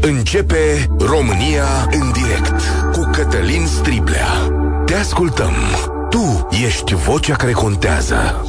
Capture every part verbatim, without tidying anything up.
Începe România în direct cu Cătălin Striblea. Te ascultăm. Tu ești vocea care contează.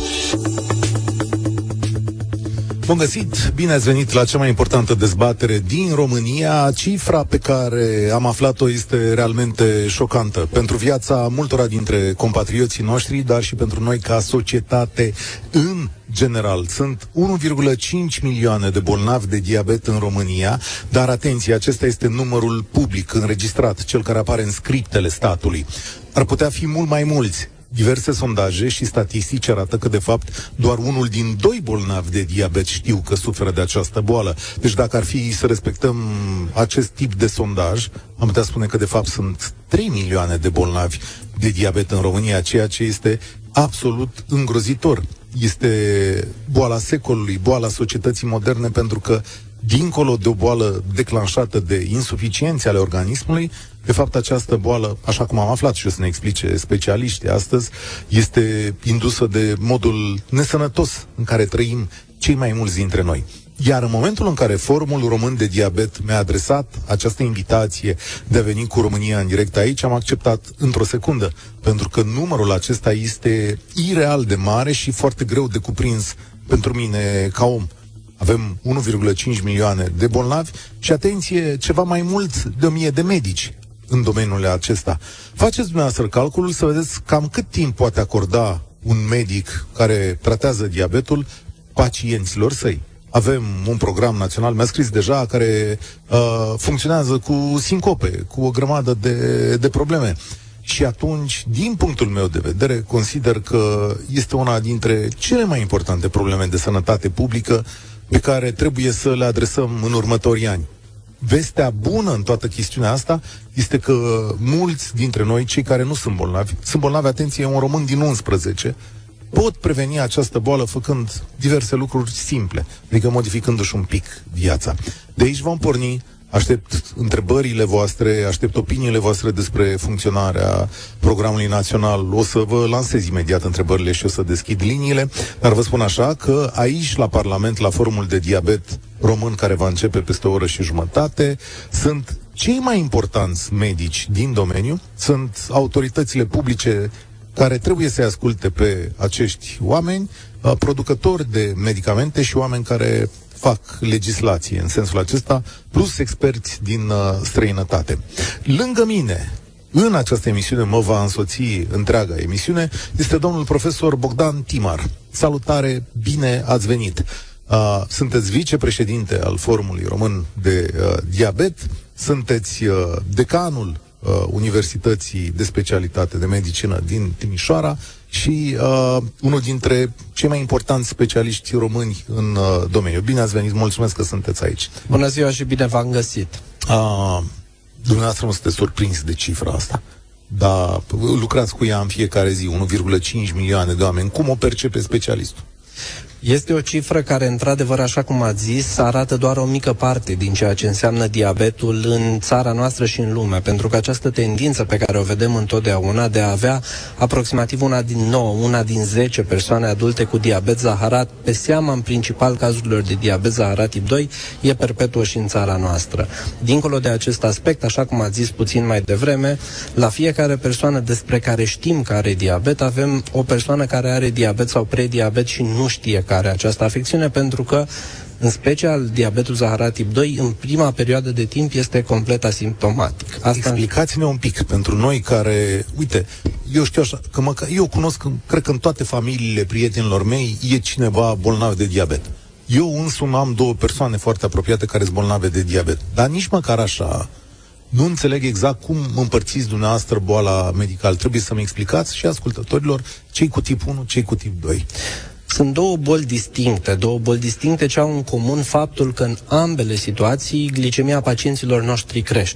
Bun găsit, bine ați venit la cea mai importantă dezbatere din România. Cifra pe care am aflat-o este realmente șocantă pentru viața multora dintre compatrioții noștri, dar și pentru noi ca societate în general. Sunt unu virgulă cinci milioane de bolnavi de diabet în România, dar atenție, acesta este numărul public înregistrat, cel care apare în scriptele statului. Ar putea fi mult mai mulți. Diverse sondaje și statistici arată că, de fapt, doar unul din doi bolnavi de diabet știu că suferă de această boală. Deci dacă ar fi să respectăm acest tip de sondaj, am putea spune că, de fapt, sunt trei milioane de bolnavi de diabet în România, ceea ce este absolut îngrozitor. Este boala secolului, boala societății moderne, pentru că, dincolo de o boală declanșată de insuficiențe ale organismului, de fapt această boală, așa cum am aflat și o să ne explice specialiștii astăzi, este indusă de modul nesănătos în care trăim cei mai mulți dintre noi. Iar în momentul în care Forumul Român de Diabet mi-a adresat această invitație de a veni cu România în direct aici, am acceptat într-o secundă, pentru că numărul acesta este ireal de mare și foarte greu de cuprins pentru mine ca om. Avem unu virgulă cinci milioane de bolnavi și, atenție, ceva mai mult de o mie de medici în domeniul acesta. Faceți dumneavoastră calculul să vedeți cam cât timp poate acorda un medic care tratează diabetul pacienților săi. Avem un program național, mi-a scris deja, care uh, funcționează cu sincope, cu o grămadă de, de probleme. Și atunci, din punctul meu de vedere, consider că este una dintre cele mai importante probleme de sănătate publică pe care trebuie să le adresăm în următorii ani. Vestea bună în toată chestiunea asta este că mulți dintre noi, cei care nu sunt bolnavi, sunt bolnavi, atenție, un român din unsprezece, pot preveni această boală făcând diverse lucruri simple, adică modificându-și un pic viața. De aici vom porni. Aștept întrebările voastre, aștept opiniile voastre despre funcționarea programului național. O să vă lansez imediat întrebările și o să deschid liniile, dar vă spun așa că aici, la Parlament, la Forumul de Diabet Român, care va începe peste o oră și jumătate, sunt cei mai importanți medici din domeniu, sunt autoritățile publice care trebuie să-i asculte pe acești oameni, producători de medicamente și oameni care fac legislație în sensul acesta, plus experți din uh, străinătate. Lângă mine, în această emisiune, mă va însoți întreaga emisiune, este domnul profesor Bogdan Timar. Salutare, bine ați venit! Uh, sunteți vicepreședinte al Forumului Român de uh, Diabet, sunteți uh, decanul uh, Universității de Specialitate de Medicină din Timișoara și uh, unul dintre cei mai importanți specialiști români în uh, domeniu. Bine ați venit, mulțumesc că sunteți aici. Bună ziua și bine v-am găsit. Uh, dumneavoastră nu sunteți surprins de cifra asta, dar lucrați cu ea în fiecare zi, unu virgulă cinci milioane de oameni. Cum o percepe specialistul? Este o cifră care, într-adevăr, așa cum ați zis, arată doar o mică parte din ceea ce înseamnă diabetul în țara noastră și în lume, pentru că această tendință pe care o vedem întotdeauna de a avea aproximativ una din nouă, una din zece persoane adulte cu diabet zaharat, pe seama în principal cazurilor de diabet zaharat tip doi, e perpetuă și în țara noastră. Dincolo de acest aspect, așa cum ați zis puțin mai devreme, la fiecare persoană despre care știm că are diabet, avem o persoană care are diabet sau prediabet și nu știe că are această afecțiune, pentru că, în special, diabetul zaharat tip doi, în prima perioadă de timp, este complet asimptomatic. Asta... Explicați-ne un pic, pentru noi care, uite, eu știu așa, că mă, eu cunosc, cred că în toate familiile prietenilor mei e cineva bolnav de diabet. Eu însumi am două persoane foarte apropiate care sunt bolnave de diabet, dar nici măcar așa nu înțeleg exact cum împărțiți dumneavoastră boala medicală. Trebuie să-mi explicați și ascultătorilor cei cu tip unu, cei cu tip doi. Sunt două boli distincte, două boli distincte ce au în comun faptul că în ambele situații glicemia pacienților noștri crește.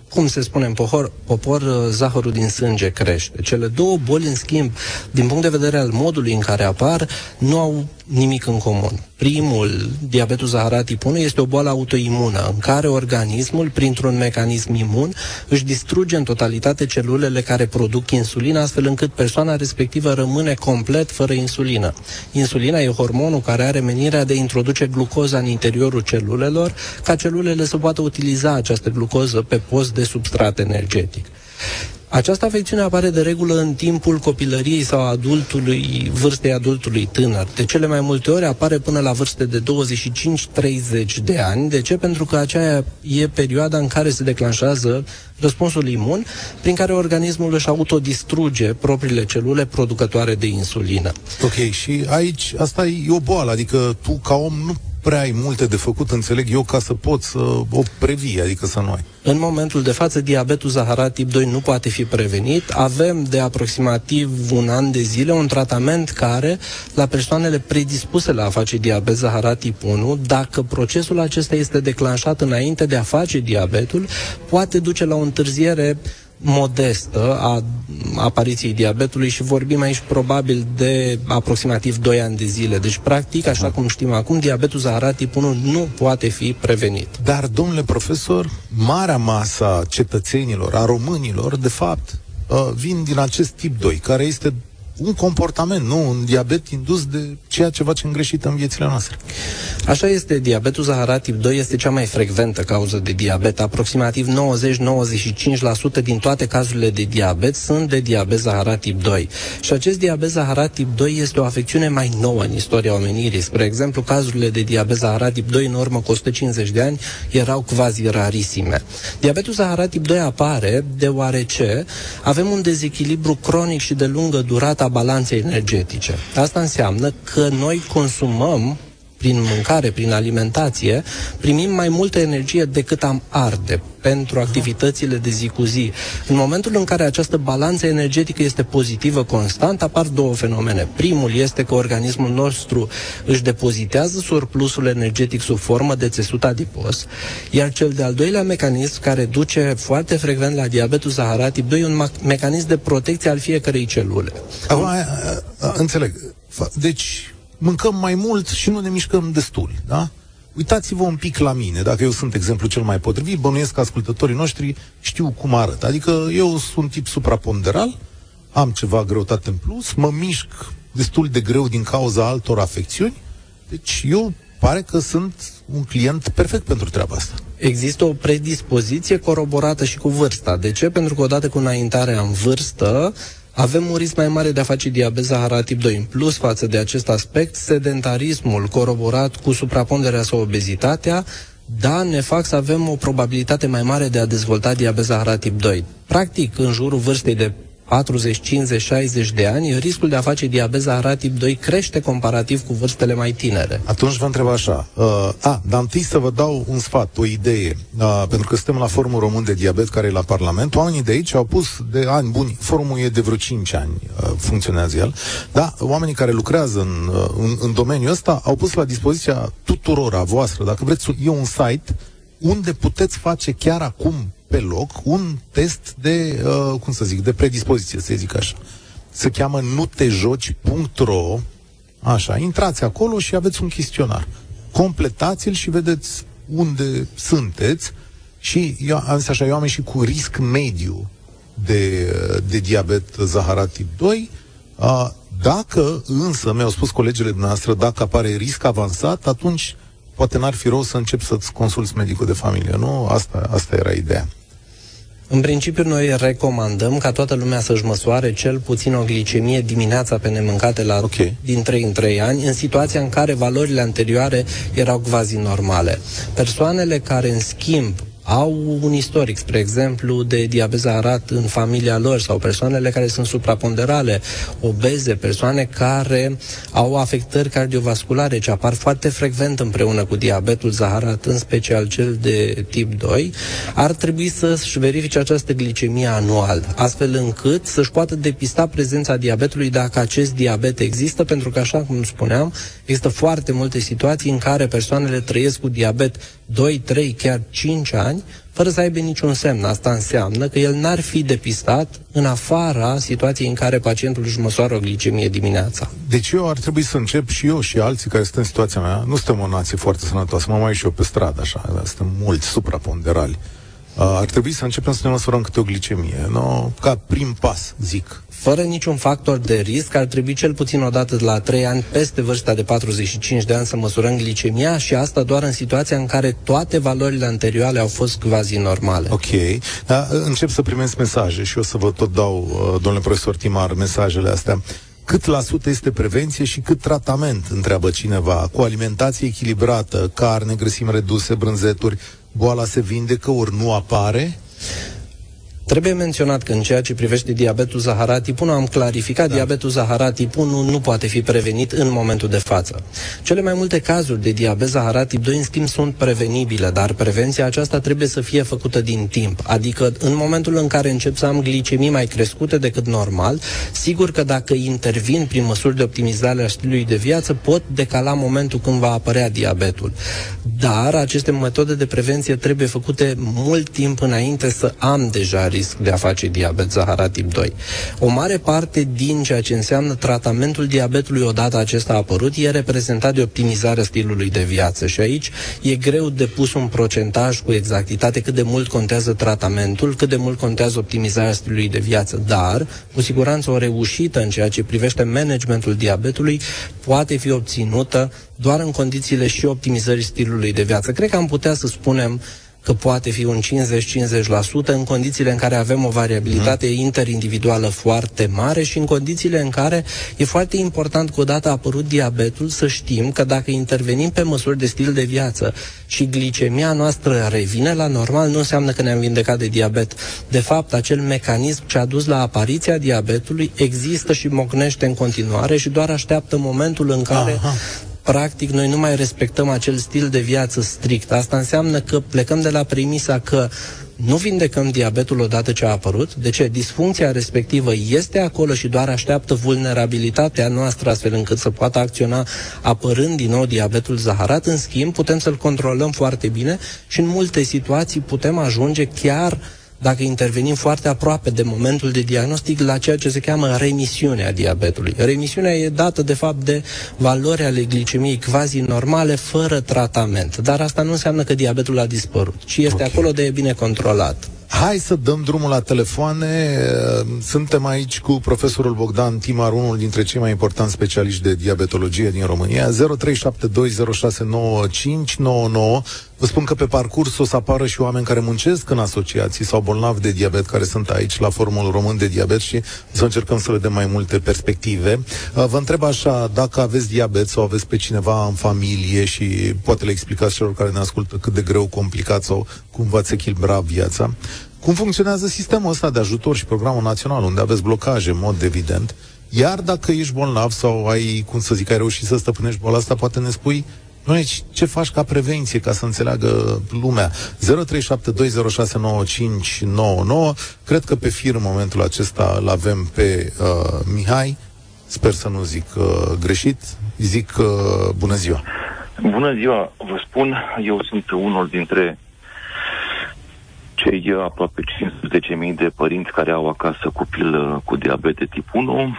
cum se spune în popor, popor, zahărul din sânge crește. Cele două boli, în schimb, din punct de vedere al modului în care apar, nu au nimic în comun. Primul, diabetul zaharat tip unu, este o boală autoimună, în care organismul, printr-un mecanism imun, își distruge în totalitate celulele care produc insulină, astfel încât persoana respectivă rămâne complet fără insulină. Insulina e hormonul care are menirea de a introduce glucoza în interiorul celulelor, ca celulele să poată utiliza această glucoză pe post de substrat energetic. Această afecțiune apare de regulă în timpul copilăriei sau adultului, vârstei adultului tânăr. De cele mai multe ori apare până la vârste de douăzeci și cinci treizeci de ani. De ce? Pentru că aceea e perioada în care se declanșează răspunsul imun, prin care organismul își autodistruge propriile celule producătoare de insulină. Ok, și aici asta e o boală, adică tu ca om nu prea ai multe de făcut, înțeleg eu, ca să poți să o previi, adică să nu ai. În momentul de față, diabetul zaharat tip doi nu poate fi prevenit. Avem de aproximativ un an de zile un tratament care, la persoanele predispuse la a face diabet zaharat tip unu, dacă procesul acesta este declanșat înainte de a face diabetul, poate duce la o întârziere modestă a apariției diabetului și vorbim aici probabil de aproximativ doi ani de zile. Deci, practic, așa cum știm acum, diabetul zaharat tip unu nu poate fi prevenit. Dar, domnule profesor, marea masă a cetățenilor, a românilor, de fapt, vin din acest tip doi, care este un comportament, nu un diabet indus de ceea ce facem greșit în viețile noastre. Așa este, diabetul zaharat tip doi este cea mai frecventă cauză de diabet. Aproximativ nouăzeci la nouăzeci și cinci la sută din toate cazurile de diabet sunt de diabet zaharat tip doi. Și acest diabet zaharat tip doi este o afecțiune mai nouă în istoria omenirii. Spre exemplu, cazurile de diabet zaharat tip doi în urmă cu o sută cincizeci de ani erau quasi rarisime. Diabetul zaharat tip doi apare deoarece avem un dezechilibru cronic și de lungă durată a balanței energetice. Asta înseamnă că noi consumăm prin mâncare, prin alimentație, primim mai multă energie decât am arde pentru activitățile de zi cu zi. În momentul în care această balanță energetică este pozitivă constant, apar două fenomene. Primul este că organismul nostru își depozitează surplusul energetic sub formă de țesut adipos, iar cel de-al doilea mecanism, care duce foarte frecvent la diabetul zaharat tip doi, e un mecanism de protecție al fiecărei celule. Acum, înțeleg. Deci, mâncăm mai mult și nu ne mișcăm destul, da? Uitați-vă un pic la mine, dacă eu sunt exemplu cel mai potrivit, bănuiesc că ascultătorii noștri știu cum arăt. Adică eu sunt tip supraponderal, am ceva greutate în plus, mă mișc destul de greu din cauza altor afecțiuni, deci eu pare că sunt un client perfect pentru treaba asta. Există o predispoziție coroborată și cu vârsta. De ce? Pentru că odată cu înaintarea în vârstă, avem un risc mai mare de a face diabet zaharat tip doi. În plus, față de acest aspect, sedentarismul coroborat cu supraponderea sau obezitatea, da, ne fac să avem o probabilitate mai mare de a dezvolta diabet zaharat tip doi. Practic, în jurul vârstei de patruzeci, cincizeci, șaizeci de ani, riscul de a face diabet zaharat tip doi crește comparativ cu vârstele mai tinere. Atunci vă întreb așa, uh, a, dar întâi să vă dau un sfat, o idee, uh, pentru că suntem la Forumul Român de Diabet, care e la Parlament. Oamenii de aici au pus de ani buni, forumul e de vreo cinci ani, uh, funcționează el, da, oamenii care lucrează în, uh, în, în domeniul ăsta au pus la dispoziția tuturor a voastră, dacă vreți, e un site unde puteți face chiar acum pe loc un test de, uh, cum să zic, de predispoziție, să zic așa. Se cheamă nu te joci punct ro. Așa, intrați acolo și aveți un chestionar. Completați-l și vedeți unde sunteți și eu, am zis așa, eu am ieșit cu risc mediu de, de diabet zaharat tip doi. Uh, dacă însă, mi-au spus colegele noastre, dacă apare risc avansat, atunci poate n-ar fi rău să începi să-ți consulți medicul de familie, nu? Asta, asta era ideea. În principiu, noi recomandăm ca toată lumea să-și măsoare cel puțin o glicemie dimineața pe nemâncate la okay. din trei în trei ani, în situația în care valorile anterioare erau quasi normale. Persoanele care, în schimb, au un istoric, spre exemplu, de diabet zaharat în familia lor, sau persoanele care sunt supraponderale, obeze, persoane care au afectări cardiovasculare, ce apar foarte frecvent împreună cu diabetul zaharat, în special cel de tip doi, ar trebui să-și verifice această glicemie anual, astfel încât să-și poată depista prezența diabetului dacă acest diabet există, pentru că, așa cum spuneam, există foarte multe situații în care persoanele trăiesc cu diabet doi, trei, chiar cinci ani ani, fără să aibă niciun semn. Asta înseamnă că el n-ar fi depistat în afara situației în care pacientul își măsoară o glicemie dimineața. Deci eu ar trebui să încep și eu și alții care sunt în situația mea. Nu suntem o nație foarte sănătoasă, mă mai și eu pe stradă, așa, suntem mulți supraponderali. Uh, ar trebui să începem să ne măsurăm câte o glicemie, no? Ca prim pas, zic. Fără niciun factor de risc, ar trebui cel puțin o dată de la trei ani, peste vârsta de patruzeci și cinci de ani, să măsurăm glicemia, și asta doar în situația în care toate valorile anterioare au fost quasi normale. Ok. Da, încep să primesc mesaje și o să vă tot dau, domnule profesor Timar, mesajele astea. Cât la sută este prevenție și cât tratament, întreabă cineva. Cu alimentație echilibrată, carne, grăsimi reduse, brânzeturi, boala se vindecă ori nu apare? Trebuie menționat că în ceea ce privește diabetul zaharat tip unu, am clarificat, da. Diabetul zaharat tip unu nu poate fi prevenit în momentul de față. Cele mai multe cazuri de diabet zaharat tip doi, în schimb, sunt prevenibile, dar prevenția aceasta trebuie să fie făcută din timp. Adică în momentul în care încep să am glicemii mai crescute decât normal, sigur că dacă intervin prin măsuri de optimizare a stilului de viață, pot decala momentul când va apărea diabetul. Dar aceste metode de prevenție trebuie făcute mult timp înainte să am deja risc de a face diabet zaharat tip doi. O mare parte din ceea ce înseamnă tratamentul diabetului odată acesta a apărut e reprezentat de optimizarea stilului de viață și aici e greu de pus un procentaj cu exactitate cât de mult contează tratamentul, cât de mult contează optimizarea stilului de viață, dar cu siguranță o reușită în ceea ce privește managementul diabetului poate fi obținută doar în condițiile și optimizării stilului de viață. Cred că am putea să spunem că poate fi un cincizeci cincizeci la sută în condițiile în care avem o variabilitate mm. interindividuală foarte mare și în condițiile în care e foarte important că odată a apărut diabetul să știm că dacă intervenim pe măsuri de stil de viață și glicemia noastră revine la normal, nu înseamnă că ne-am vindecat de diabet. De fapt, acel mecanism ce a dus la apariția diabetului există și mocnește în continuare și doar așteaptă momentul în care Aha. practic, noi nu mai respectăm acel stil de viață strict. Asta înseamnă că plecăm de la premisa că nu vindecăm diabetul odată ce a apărut. De ce? Disfuncția respectivă este acolo și doar așteaptă vulnerabilitatea noastră astfel încât să poată acționa apărând din nou diabetul zaharat. În schimb, putem să-l controlăm foarte bine și în multe situații putem ajunge chiar, dacă intervenim foarte aproape de momentul de diagnostic, la ceea ce se cheamă remisiunea diabetului. Remisiunea e dată, de fapt, de valori ale glicemiei quasi normale, fără tratament. Dar asta nu înseamnă că diabetul a dispărut, ci este okay. acolo de e bine controlat. Hai să dăm drumul la telefoane. Suntem aici cu profesorul Bogdan Timar, unul dintre cei mai importanți specialiști de diabetologie din România. zero trei șapte doi zero șase nouă cinci nouă nouă. Vă spun că pe parcurs o să apară și oameni care muncesc în asociații sau bolnavi de diabet care sunt aici la Forumul Român de Diabet și o să încercăm să le dăm mai multe perspective. Vă întreb așa, dacă aveți diabet sau aveți pe cineva în familie și poate le explicați celor care ne ascultă cât de greu, complicat sau cum v-ați echilibra viața, cum funcționează sistemul ăsta de ajutor și programul național, unde aveți blocaje, în mod evident, iar dacă ești bolnav sau ai, cum să zic, ai reușit să stăpânești boala asta, poate ne spui, noi, ce faci ca prevenție, ca să înțeleagă lumea? zero trei șapte doi zero șase nouă cinci nouă nouă. Cred că pe fir în momentul acesta îl avem pe uh, Mihai. Sper să nu zic uh, greșit. Zic uh, bună ziua. Bună ziua, vă spun, eu sunt unul dintre cei aproape cincisprezece mii de părinți care au acasă copil cu diabet de tip unu.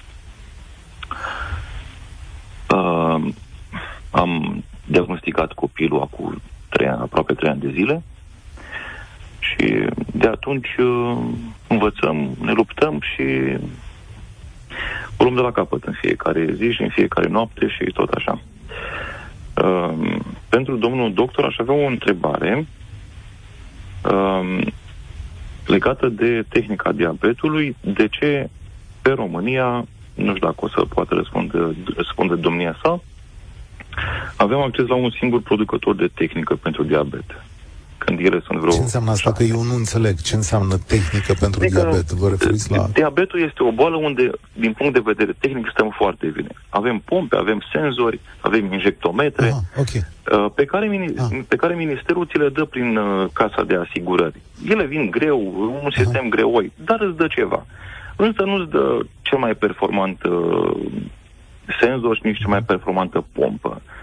Uh, am diagnosticat copilul acum trei ani, aproape trei ani de zile și de atunci uh, învățăm, ne luptăm și o luăm de la capăt în fiecare zi și în fiecare noapte și tot așa. Uh, pentru domnul doctor aș avea o întrebare uh, legată de tehnica diabetului. De ce pe România, nu știu dacă o să poată răspunde, răspunde domnia sa, avem acces la un singur producător de tehnică pentru diabet? Când ele sunt vreo... Ce înseamnă asta? Că eu nu înțeleg. Ce înseamnă tehnică pentru adică diabet? Vă referiți la... Diabetul este o boală unde, din punct de vedere tehnic, stăm foarte bine. Avem pompe, avem senzori, avem injectometre, Aha, okay. pe, care, ah. pe care ministerul ți le dă prin uh, casa de asigurări. Ele vin greu, un sistem Aha. greoi, dar îți dă ceva. Însă nu-ți dă cel mai performant uh, senzor și nici cea mai performantă pompă.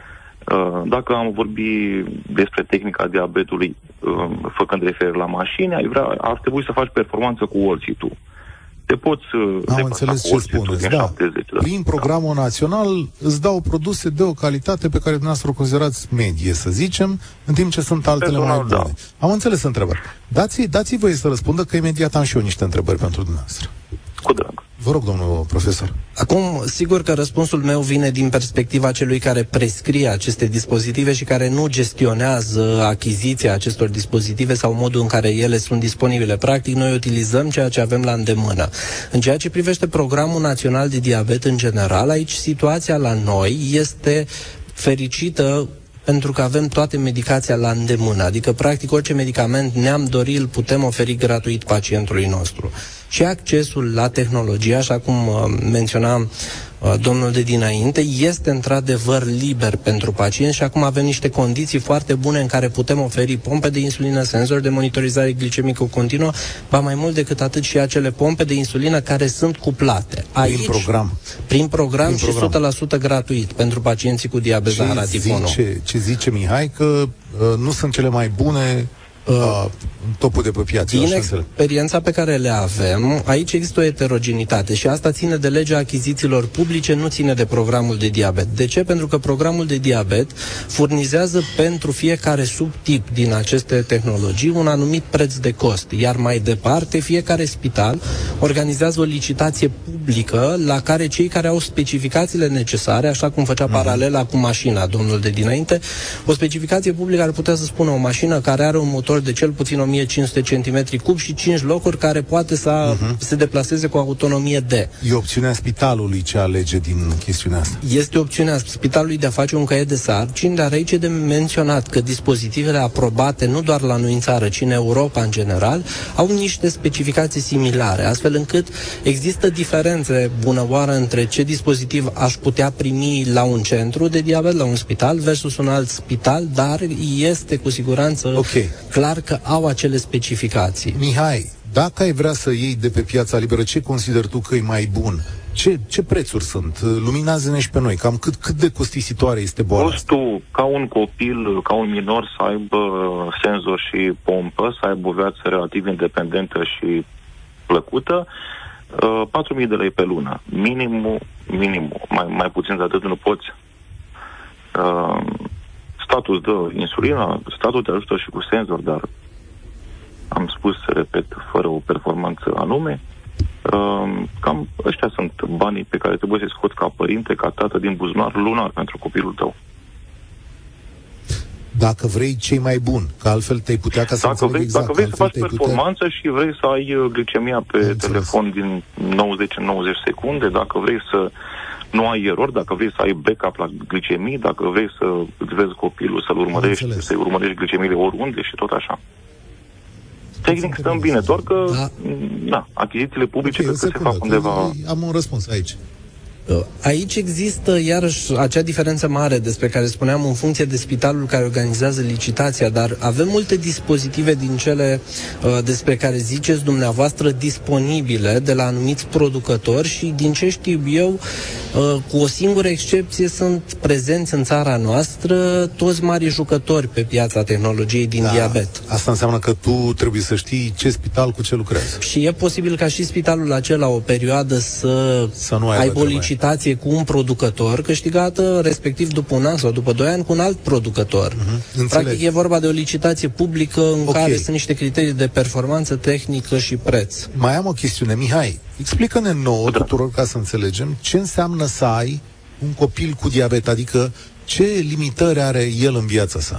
Dacă am vorbit despre tehnica diabetului, făcând referire la mașini, ai vrea, ar trebui să faci performanță cu wall-sit-ul. Te poți Am înțeles ce spuneți, da. șaptezeci, da. Prin programul național îți dau produse de o calitate pe care dumneavoastră o considerați medie, să zicem, în timp ce sunt altele Personal, mai bune. Da. Am înțeles întrebări. Dați, dați voie să răspundă, că imediat am și eu niște întrebări pentru dumneavoastră. Cu drag. Vă rog, domnul profesor. Acum, sigur că răspunsul meu vine din perspectiva celui care prescrie aceste dispozitive și care nu gestionează achiziția acestor dispozitive sau modul în care ele sunt disponibile. Practic, noi utilizăm ceea ce avem la îndemână. În ceea ce privește Programul Național de Diabet în general, aici situația la noi este fericită pentru că avem toate medicația la îndemână, adică practic orice medicament ne-am dorit îl putem oferi gratuit pacientului nostru. Și accesul la tehnologie, așa cum uh, menționam uh, domnul de dinainte, este într-adevăr liber pentru pacient și acum avem niște condiții foarte bune în care putem oferi pompe de insulină, senzori de monitorizare glicemică continuă, ba mai mult decât atât și acele pompe de insulină care sunt cuplate. Aici, prin program. Prin program prin și program. o sută la sută gratuit pentru pacienții cu diabet la tip unu. Zice, ce zice Mihai, că uh, nu sunt cele mai bune Uh, topul de pe piață. Din experiența pe care le avem, aici există o heterogenitate și asta ține de legea achizițiilor publice, nu ține de programul de diabet. De ce? Pentru că programul de diabet furnizează pentru fiecare subtip din aceste tehnologii un anumit preț de cost, iar mai departe fiecare spital organizează o licitație publică la care cei care au specificațiile necesare, așa cum făcea paralela cu mașina domnul de dinainte, o specificație publică ar putea să spună o mașină care are un motor de cel puțin o mie cinci sute centimetri cub și cinci locuri, care poate să uh-huh. se deplaseze cu autonomie D. E opțiunea spitalului ce alege din chestiunea asta. Este opțiunea spitalului de a face un caiet de sarcini, dar aici e de menționat că dispozitivele aprobate nu doar la noi în țară, ci în Europa în general, au niște specificații similare, astfel încât există diferențe bună oară între ce dispozitiv aș putea primi la un centru de diabet, la un spital, versus un alt spital, dar este cu siguranță okay. clar că au acele specificații. Mihai, dacă ai vrea să iei de pe piața liberă, ce consideri tu că e mai bun? Ce, ce prețuri sunt? Luminează-ne și pe noi. Cam cât, cât de costisitoare este boala asta? Costul, ca un copil, ca un minor, să aibă senzor și pompă, să aibă o viață relativ independentă și plăcută, patru mii de lei pe lună. Minimul, minimul. Mai, mai puțin de atât nu poți. Uh, Statul dă insulina, statul te ajută și cu senzor, dar am spus, repet, fără o performanță anume. Uh, cam ăștia sunt banii pe care trebuie să-i scoți ca părinte, ca tată din buzunar lunar pentru copilul tău. Dacă vrei cei mai buni, că altfel te-ai putea, ca să dacă vrei, exact, dacă vrei să faci performanță putea... și vrei să ai glicemia pe Înțeles. telefon din nouăzeci în nouăzeci secunde, dacă vrei să nu ai erori, dacă vrei să ai backup la glicemii, dacă vrei să îți vezi copilul, să-l urmărești, să-i urmărești glicemiile oriunde și tot așa. Tehnic stăm bine, doar că da, da achizițiile publice okay, cred că se fac undeva... Am un răspuns aici. Aici există iarăși acea diferență mare despre care spuneam în funcție de spitalul care organizează licitația, dar avem multe dispozitive din cele uh, despre care ziceți dumneavoastră disponibile de la anumiți producători și din ce știu eu, uh, cu o singură excepție sunt prezenți în țara noastră toți mari jucători pe piața tehnologiei din da, diabet. Asta înseamnă că tu trebuie să știi ce spital cu ce lucrează. Și e posibil ca și spitalul acela o perioadă să, să nu aibă o licitație cu un producător câștigată respectiv după un an sau după doi ani cu un alt producător. Uh-huh. Practic e vorba de o licitație publică în okay. care sunt niște criterii de performanță tehnică și preț. Mai am o chestiune, Mihai. Explică-ne nouă tuturor ca să înțelegem ce înseamnă să ai un copil cu diabet, adică ce limitări are el în viața sa?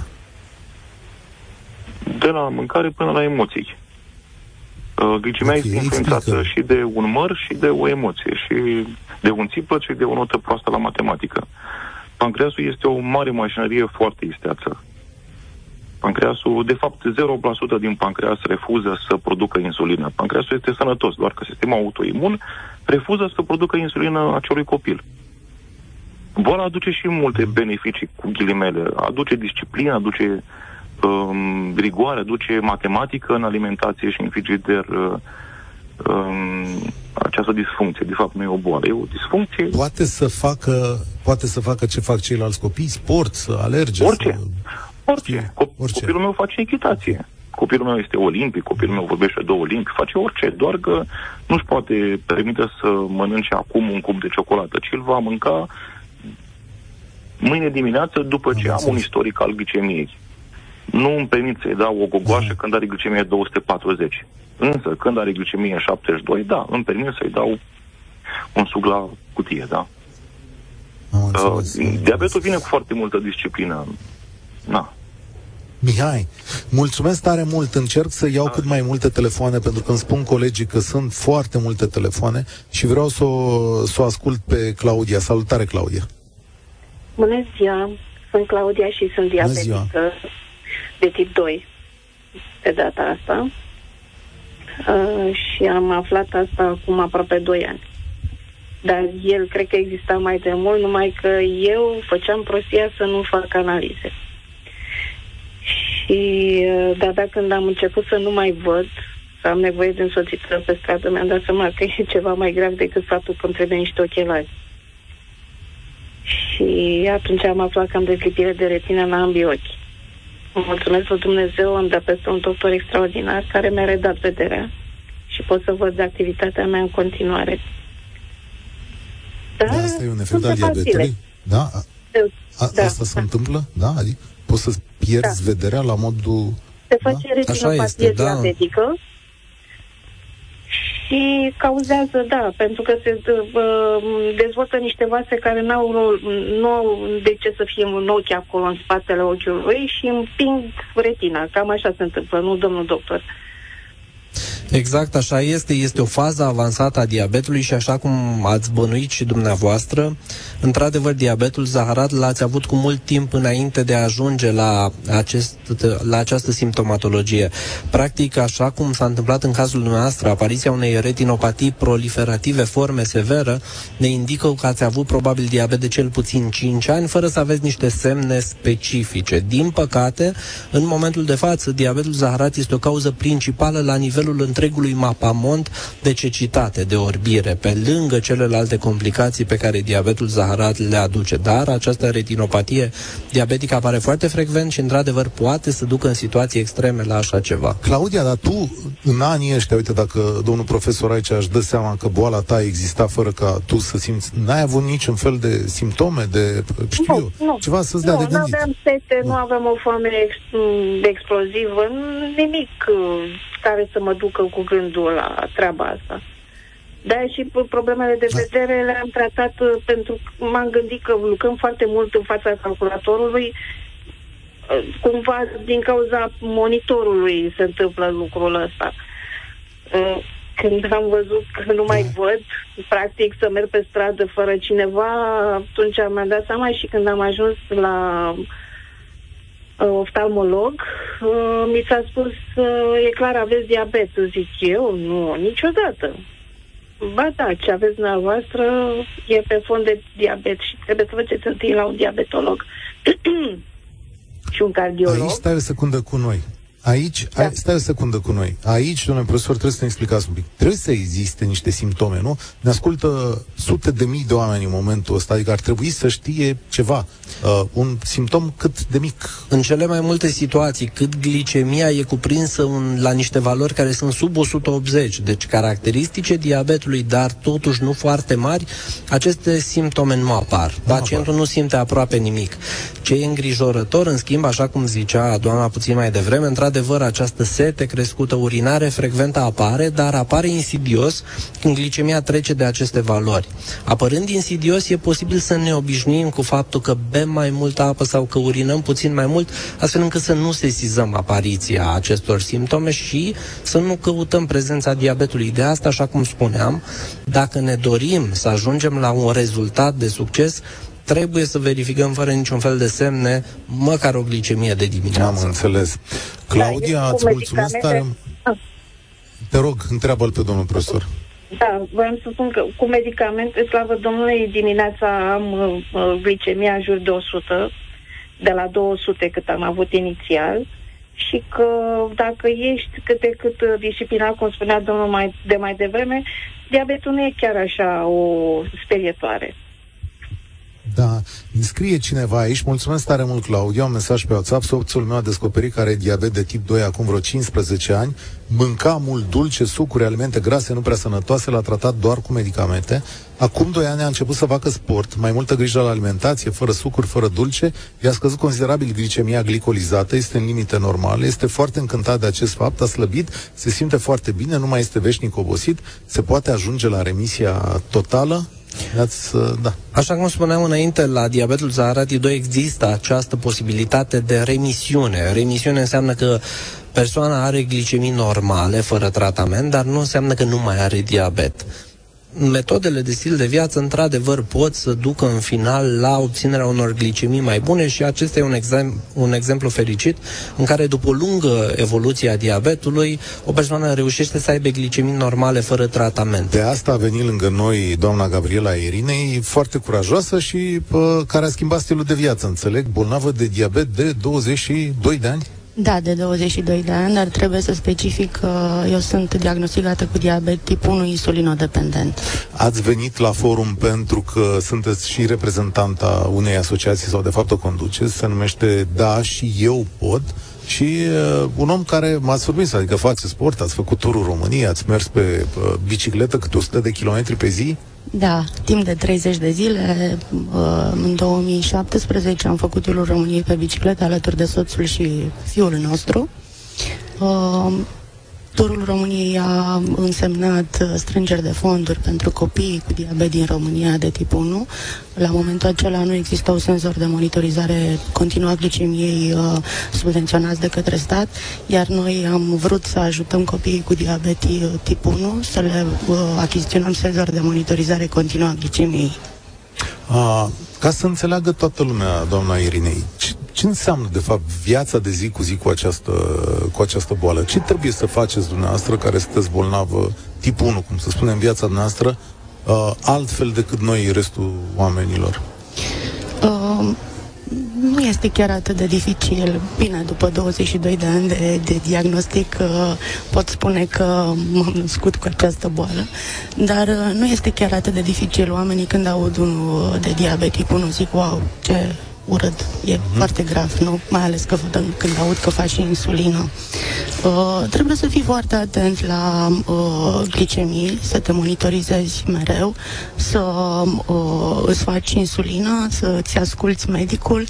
De la mâncare până la emoții. Uh, glicemia okay, este influențată și de un măr și de o emoție și de un țipăt și de o notă proastă la matematică. Pancreasul este o mare mașinărie foarte isteață. Pancreasul, de fapt, zero la sută din pancreas refuză să producă insulină. Pancreasul este sănătos, doar că sistemul autoimun refuză să producă insulină acelui copil. Boala aduce și multe beneficii, cu ghilimele. Aduce disciplină, aduce um, rigoare, aduce matematică în alimentație și în frigider. Uh, um, această disfuncție. De fapt, nu e o boală, e o disfuncție. Poate să facă, poate să facă ce fac ceilalți copii, sport, să alerge. Orice. Să... Orice. Cop- orice. Copilul meu face echitație. Copilul meu este olimpic, copilul meu vorbește două limbi, face orice, doar că nu-și poate permite să mănânce acum un cup de ciocolată, ci îl va mânca mâine dimineață după ce am, am un istoric al glicemiei. Nu îmi permit să-i dau o gogoașă uh-huh. când are glicemie două sute patruzeci. Însă, când are glicemie șaptezeci și doi, da, îmi permit să-i dau un suc la cutie, da. Uh, diabetul vine cu foarte multă disciplină. Na. Mihai, mulțumesc tare mult. Încerc să iau cât mai multe telefoane, pentru că îmi spun colegii că sunt foarte multe telefoane și vreau să o, să o ascult pe Claudia. Salutare, Claudia. Bună ziua, sunt Claudia și sunt diabetică de tip doi pe data asta. Uh, și am aflat asta acum aproape doi ani. Dar el cred că exista mai de mult, numai că eu făceam prostia să nu fac analize. Și de-abia când am început să nu mai văd, să am nevoie de însoțită pe stradă, mi-am dat seama că e ceva mai grav decât faptul că îmi trebuie niște ochelari. Și atunci am aflat că am dezlipire de retină în ambii ochi. Mulțumesc lui Dumnezeu, am dat peste un doctor extraordinar care mi-a redat vederea și pot să văd de activitatea mea în continuare. Da, asta e un efect al diabetului? Da? A, a, da? Asta se întâmplă? Da? Adică poți să pierzi da. vederea la modul... Se face da? retinopatie diabetică da. și cauzează, da, pentru că se uh, dezvoltă niște vase care n-au, nu au de ce să fie un ochi acolo în spatele ochiului și împing retina. Cam așa se întâmplă, nu, domnul doctor? Exact, așa este. Este o fază avansată a diabetului și așa cum ați bănuit și dumneavoastră, într-adevăr, diabetul zaharat l-ați avut cu mult timp înainte de a ajunge la, acest, la această simptomatologie. Practic, așa cum s-a întâmplat în cazul dumneavoastră, apariția unei retinopatii proliferative, forme severă, ne indică că ați avut probabil diabet de cel puțin cinci ani, fără să aveți niște semne specifice. Din păcate, în momentul de față, diabetul zaharat este o cauză principală la nivelul întregului mapamont de cecitate, de orbire, pe lângă celelalte complicații pe care diabetul zaharat le aduce. Dar această retinopatie diabetică apare foarte frecvent și, într-adevăr, poate să ducă în situații extreme la așa ceva. Claudia, dar tu, în anii ăștia, uite, dacă domnul profesor aici își dă seama că boala ta exista fără ca tu să simți, n-ai avut niciun fel de simptome, de, știu nu, eu, nu, ceva să-ți nu, dea de gândit? Nu aveam sete, nu, nu aveam o foame ex- explozivă, nimic care să mă ducă cu gândul la treaba asta. De-aia și problemele de vedere le-am tratat pentru că m-am gândit că lucrăm foarte mult în fața calculatorului, cumva din cauza monitorului se întâmplă lucrul ăsta. Când am văzut că nu mai văd, practic să merg pe stradă fără cineva, atunci mi-am dat seama și când am ajuns la oftalmolog, uh, mi s-a spus, uh, e clar, aveți diabet. Zic eu, nu, niciodată. Ba da, ce aveți dumneavoastră e pe fond de diabet și trebuie să faceți întâi la un diabetolog și un cardiolog. Aici stai o secundă cu noi. Aici, da. ai, stai o secundă cu noi. Aici, domnule profesor, trebuie să ne explicați un pic. Trebuie să existe niște simptome, nu? Ne ascultă sute de mii de oameni în momentul ăsta, adică ar trebui să știe ceva. Uh, un simptom cât de mic. În cele mai multe situații, cât glicemia e cuprinsă un, la niște valori care sunt sub o sută optzeci, deci caracteristice diabetului, dar totuși nu foarte mari, aceste simptome nu apar. Nu Pacientul apar. nu simte aproape nimic. Ce e îngrijorător, în schimb, așa cum zicea doamna puțin mai devreme, într-adevăr, această sete crescută urinare frecventă apare, dar apare insidios când glicemia trece de aceste valori. Apărând insidios, e posibil să ne obișnuim cu faptul că bem mai multă apă sau că urinăm puțin mai mult, astfel încât să nu sesizăm apariția acestor simptome și să nu căutăm prezența diabetului. De asta, așa cum spuneam, dacă ne dorim să ajungem la un rezultat de succes, trebuie să verificăm fără niciun fel de semne măcar o glicemie de dimineață. Am înțeles. Claudia, da, îți mulțumesc tare. Ah. Te rog, întreabă-l pe domnul profesor. Da, vreau să spun că cu medicamente, slavă Domnului, dimineața am uh, glicemia în jur de o sută, de la două sute cât am avut inițial, și că dacă ești cât de cât disciplinat, cum spunea domnul mai, de mai devreme, diabetul nu e chiar așa o sperietoare. Da, îmi scrie cineva aici, mulțumesc tare mult, Claudiu, am mesaj pe WhatsApp, soțul meu a descoperit că are diabet de tip doi acum vreo cincisprezece ani, mânca mult dulce, sucuri, alimente grase, nu prea sănătoase, l-a tratat doar cu medicamente. Acum doi ani a început să facă sport, mai multă grijă la alimentație, fără sucuri, fără dulce, i-a scăzut considerabil glicemia glicolizată, este în limite normale, este foarte încântat de acest fapt, a slăbit, se simte foarte bine, nu mai este veșnic obosit, se poate ajunge la remisia totală. Da. Așa cum spuneam înainte, la diabetul Zaharia tip doi există această posibilitate de remisiune. Remisiune înseamnă că persoana are glicemii normale, fără tratament, dar nu înseamnă că nu mai are diabet. Metodele de stil de viață, într-adevăr, pot să ducă în final la obținerea unor glicemii mai bune și acesta e un, exem- un exemplu fericit în care, după o lungă evoluție a diabetului, o persoană reușește să aibă glicemii normale fără tratament. De asta a venit lângă noi doamna Gabriela Irinei, foarte curajoasă și pă, care a schimbat stilul de viață, înțeleg, bolnavă de diabet de douăzeci și doi de ani. Da, de douăzeci și doi de ani, dar trebuie să specific că eu sunt diagnosticată cu diabet tip unu insulinodependent. Ați venit la forum pentru că sunteți și reprezentanta unei asociații, sau de fapt o conduceți, se numește Da și eu pot, și uh, un om care m-ați surprins, adică faceți sport, ați făcut turul României, ați mers pe uh, bicicletă câte o sută de kilometri pe zi? Da, timp de treizeci de zile, uh, în două mii șaptesprezece am făcut turul României pe bicicletă alături de soțul și fiul nostru. Uh, Turul României a însemnat strângeri de fonduri pentru copiii cu diabet din România de tip unu. La momentul acela nu existau senzori de monitorizare continuă a glicemiei uh, subvenționați de către stat, iar noi am vrut să ajutăm copiii cu diabet tip unu să le uh, achiziționăm senzori de monitorizare continuă a glicemiei. A, ca să înțeleagă toată lumea, doamna Irinei, ce, ce înseamnă, de fapt, viața de zi cu zi cu această, cu această boală? Ce trebuie să faceți dumneavoastră, care sunteți bolnavă tip unu, cum să spunem, viața noastră, uh, altfel decât noi, restul oamenilor? Uh, nu este chiar atât de dificil. Bine, după douăzeci și doi de ani de, de diagnostic, uh, pot spune că m-am născut cu această boală, dar uh, nu este chiar atât de dificil. Oamenii, când aud unul de diabet tip unu, zic, wow, ce urât, e mm-hmm. foarte grav, nu? Mai ales că când aud că faci insulină. Uh, trebuie să fii foarte atent la uh, glicemii, să te monitorizezi mereu, să uh, îți faci insulină, să-ți asculți medicul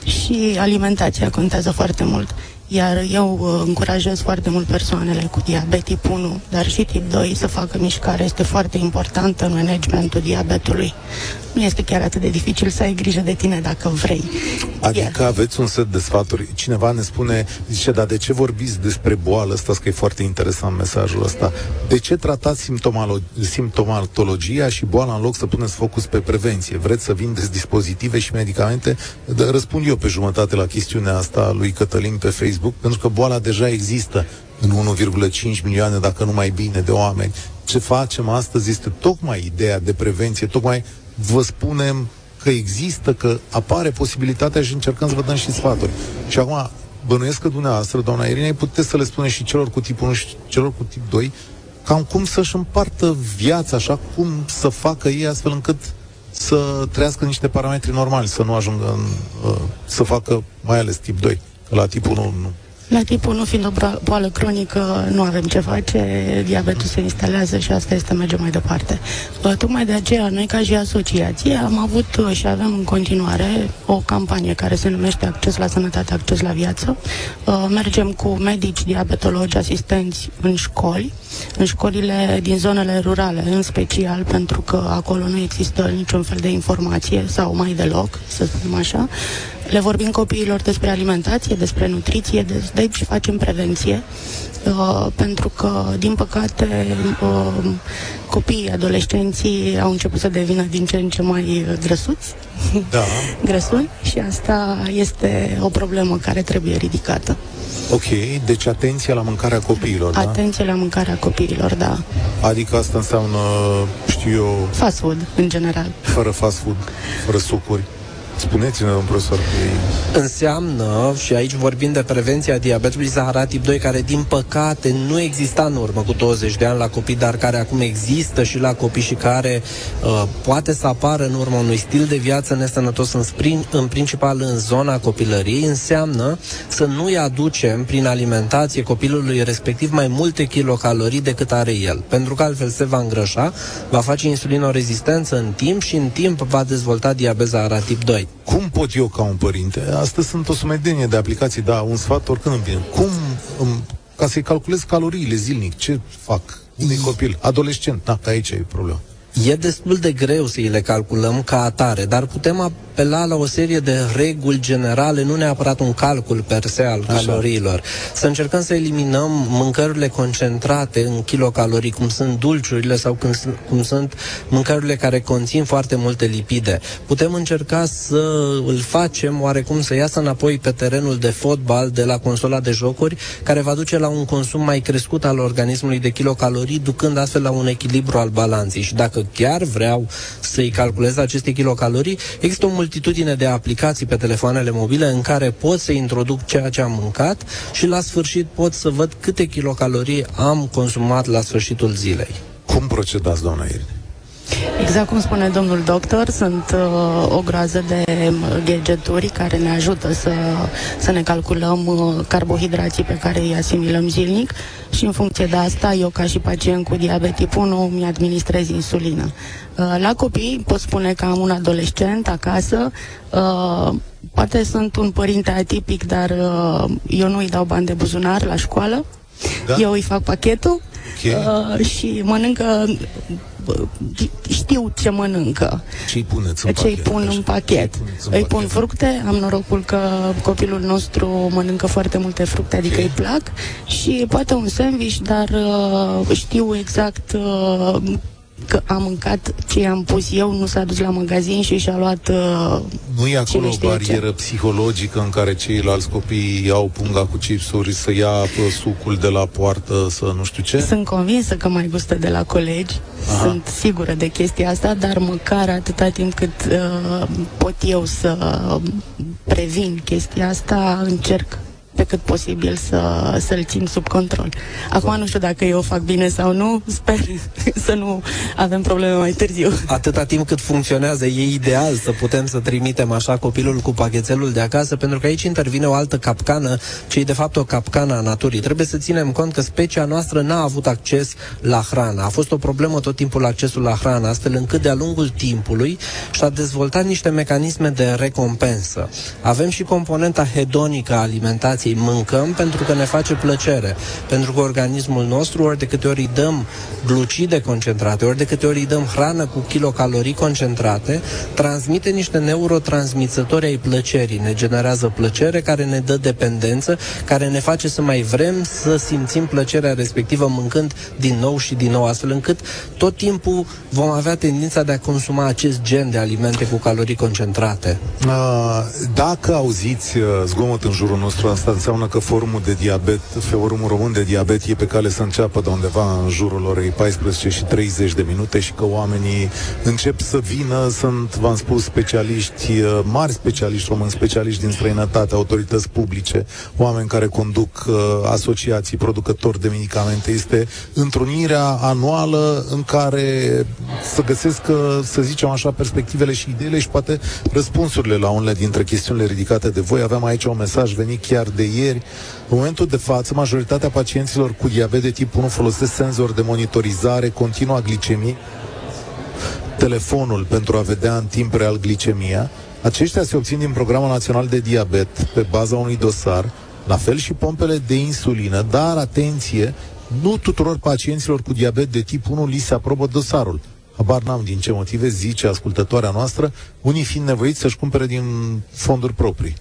și alimentația contează foarte mult. Iar eu uh, încurajez foarte mult persoanele cu diabet tip unu, dar și tip doi, să facă mișcare. Este foarte importantă în managementul diabetului. Nu este chiar atât de dificil să ai grijă de tine dacă vrei. Adică Iar... aveți un set de sfaturi. Cineva ne spune, zice, dar de ce vorbiți despre boală? Asta că e foarte interesant mesajul ăsta. De ce tratați simptomalo- simptomatologia și boala în loc să puneți focus pe prevenție? Vreți să vindeți dispozitive și medicamente? De- răspund eu pe jumătate la chestiunea asta lui Cătălin pe Facebook, pentru că boala deja există în unu virgulă cinci milioane, dacă nu mai bine, de oameni. Ce facem astăzi este tocmai ideea de prevenție, tocmai vă spunem că există, că apare posibilitatea și încercăm să vă dăm și sfaturi. Și acum, bănuiesc că dumneavoastră, doamna Irinei, puteți să le spuneți și celor cu tip unu și celor cu tip doi cam cum să-și împartă viața, așa cum să facă ei astfel încât să trăiască niște parametri normali, să nu ajungă în, uh, să facă mai ales tip doi, că la tip unu nu. La tip unu, fiind o boală cronică, nu avem ce face, diabetul se instalează și asta este, merge mai departe. Tocmai de aceea, noi ca și asociație am avut și avem în continuare o campanie care se numește Acces la Sănătate, Acces la Viață. Mergem cu medici, diabetologi, asistenți în școli, în școlile din zonele rurale, în special, pentru că acolo nu există niciun fel de informație sau mai deloc, să spunem așa. Le vorbim copiilor despre alimentație, despre nutriție, deci facem prevenție, uh, pentru că, din păcate, uh, copiii, adolescenții au început să devină din ce în ce mai grăsuți, da. grăsuni, și asta este o problemă care trebuie ridicată. Ok, deci atenție la mâncarea copiilor, da? Atenție la mâncarea copiilor, da. Adică asta înseamnă, știu eu... Fast food, în general. Fără fast food, fără sucuri. Spuneți-ne, domnul profesor. Înseamnă, și aici vorbim de prevenția diabetului zaharat tip doi, care din păcate nu exista în urmă cu douăzeci de ani la copii, dar care acum există și la copii și care uh, poate să apară în urma unui stil de viață nesănătos, în, sprin, în principal în zona copilăriei, înseamnă să nu-i aducem prin alimentație copilului respectiv mai multe kilocalorii decât are el, pentru că altfel se va îngrășa, va face insulinorezistență în timp și în timp va dezvolta diabet zaharat tip doi. Cum pot eu, ca un părinte, astăzi sunt o sumedenie de aplicații, da, un sfat oricând îmi vine, cum, îmi, ca să-i calculez caloriile zilnic, ce fac unui copil, adolescent, da, că aici e problema. E destul de greu să îi le calculăm ca atare, dar putem apela la o serie de reguli generale, nu neapărat un calcul per se al Așa. caloriilor. Să încercăm să eliminăm mâncărurile concentrate în kilocalorii, cum sunt dulciurile sau cum, cum sunt mâncărurile care conțin foarte multe lipide. Putem încerca să îl facem oarecum să iasă înapoi pe terenul de fotbal de la consola de jocuri, care va duce la un consum mai crescut al organismului de kilocalorii, ducând astfel la un echilibru al balanței. Și dacă chiar vreau să-i calculez aceste kilocalorii, există o multitudine de aplicații pe telefoanele mobile în care pot să introduc ceea ce am mâncat și la sfârșit pot să văd câte kilocalorii am consumat la sfârșitul zilei. Cum procedați, doamna Irene? Exact cum spune domnul doctor, sunt uh, o groază de gadgeturi care ne ajută să, să ne calculăm uh, carbohidrații pe care îi asimilăm zilnic și în funcție de asta, eu ca și pacient cu diabet tip unu mi administrez insulină. Uh, la copii pot spune că am un adolescent acasă, uh, poate sunt un părinte atipic, dar uh, eu nu îi dau bani de buzunar la școală, da? Eu îi fac pachetul. Okay. Uh, și mănâncă, știu ce mănâncă. Ce-i puneți în Ce-i pachet? pun în pachet. Îi pun pachet. fructe, am norocul că copilul nostru mănâncă foarte multe fructe, adică okay. îi plac, și poate un sandwich, dar uh, știu exact uh, că am mâncat ce am pus eu, nu s-a dus la magazin și și-a luat uh, Nu e acolo o barieră ce. psihologică în care ceilalți copii iau punga cu chipsuri, să ia sucul de la poartă, să nu știu ce? Sunt convinsă că mai gustă de la colegi. Aha. Sunt sigură de chestia asta, dar măcar atâta timp cât uh, pot eu să previn chestia asta, încerc pe cât posibil să, să-l țin sub control. Acum nu știu dacă eu o fac bine sau nu, sper să nu avem probleme mai târziu. Atâta timp cât funcționează, e ideal să putem să trimitem așa copilul cu pachetelul de acasă, pentru că aici intervine o altă capcană, ce e de fapt o capcană a naturii. Trebuie să ținem cont că specia noastră n-a avut acces la hrană. A fost o problemă tot timpul accesul la hrană, astfel încât de-a lungul timpului și-a dezvoltat niște mecanisme de recompensă. Avem și componenta hedonică a alimentației. Mâncăm pentru că ne face plăcere, pentru că organismul nostru, ori de câte ori îi dăm glucide concentrate, ori de câte ori îi dăm hrană cu kilocalorii concentrate, transmite niște neurotransmițători ai plăcerii, ne generează plăcere care ne dă dependență, care ne face să mai vrem să simțim plăcerea respectivă mâncând din nou și din nou, astfel încât tot timpul vom avea tendința de a consuma acest gen de alimente cu calorii concentrate. Dacă auziți zgomot în jurul nostru, asta înseamnă că forumul de diabet, forumul român de diabet e pe cale să înceapă de undeva în jurul orei paisprezece și treizeci de minute și că oamenii încep să vină, sunt, v-am spus, specialiști, mari specialiști români, specialiști din străinătate, autorități publice, oameni care conduc uh, asociații, producători de medicamente. Este întrunirea anuală în care să găsesc, să zicem așa, perspectivele și ideile și poate răspunsurile la unele dintre chestiunile ridicate de voi. Aveam aici un mesaj venit chiar de ieri. În momentul de față, majoritatea pacienților cu diabet de tip unu folosesc senzori de monitorizare continuă a glicemiei, telefonul pentru a vedea în timp real glicemia. Aceștia se obțin din Programul Național de Diabet pe baza unui dosar, la fel și pompele de insulină, dar atenție, nu tuturor pacienților cu diabet de tip unu li se aprobă dosarul. Habar n-am din ce motive, zice ascultătoarea noastră, unii fiind nevoiți să-și cumpere din fonduri proprii.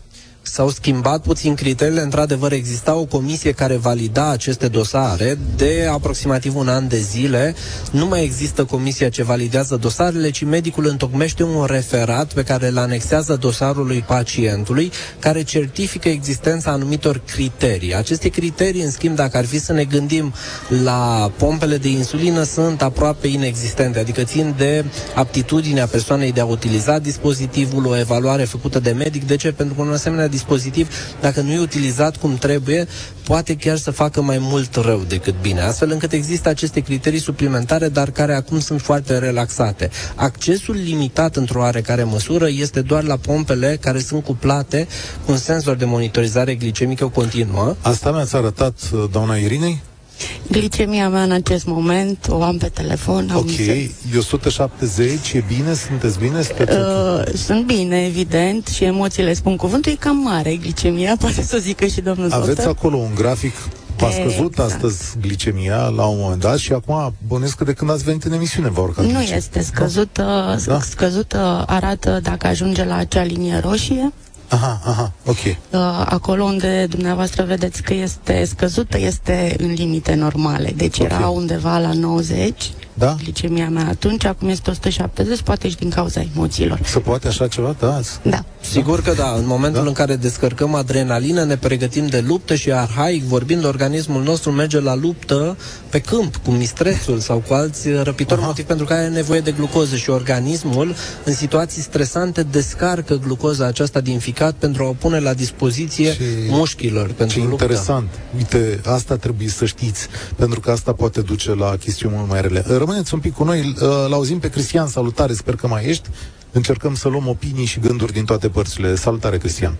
S-au schimbat puțin criteriile, într-adevăr exista o comisie care valida aceste dosare de aproximativ un an de zile. Nu mai există comisia ce validează dosarele, ci medicul întocmește un referat pe care îl anexează dosarului pacientului, care certifică existența anumitor criterii. Aceste criterii, în schimb, dacă ar fi să ne gândim la pompele de insulină, sunt aproape inexistente, adică țin de aptitudinea persoanei de a utiliza dispozitivul, o evaluare făcută de medic. De ce? Pentru că un asemenea dispozitiv, dacă nu e utilizat cum trebuie, poate chiar să facă mai mult rău decât bine. Astfel încât există aceste criterii suplimentare, dar care acum sunt foarte relaxate. Accesul limitat într-o oarecare măsură este doar la pompele care sunt cuplate cu un senzor de monitorizare glicemică continuă. Asta mi-ați arătat, doamna Irinei? Glicemia mea în acest moment o am pe telefon. Am ok, se... e o sută șaptezeci, e bine? Sunteți bine? Uh, sunt bine, evident, și emoțiile spun cuvântul. E cam mare glicemia, poate să zică și domnul Aveți doctor. acolo un grafic, v-a scăzut exact. astăzi glicemia la un moment dat și acum bănuiesc că de când ați venit în emisiune v-a urcat. Nu glicemia. este scăzută, da? Scăzută arată dacă ajunge la acea linie roșie. Aha, aha, ok. Uh, acolo unde dumneavoastră vedeți că este scăzută, este în limite normale. Deci okay. Era undeva la nouăzeci, da? Glicemia mea atunci, acum este o sută șaptezeci, poate și din cauza emoțiilor. Se poate așa ceva? Da. Da. Sigur că da, în momentul da? în care descărcăm adrenalină, ne pregătim de luptă și arhaic vorbind, organismul nostru merge la luptă pe câmp, cu mistrețul sau cu alți răpitori, aha, motiv pentru care are nevoie de glucoză și organismul, în situații stresante, descarcă glucoza aceasta din ficat pentru a o pune la dispoziție și mușchilor pentru ce luptă. Interesant. Uite, asta trebuie să știți, pentru că asta poate duce la chestiuni mult mai rele. Rămâneți un pic cu noi, l-auzim pe Cristian, salutare, sper că mai ești. Încercăm să luăm opinii și gânduri din toate părțile. Salutare, Cristian.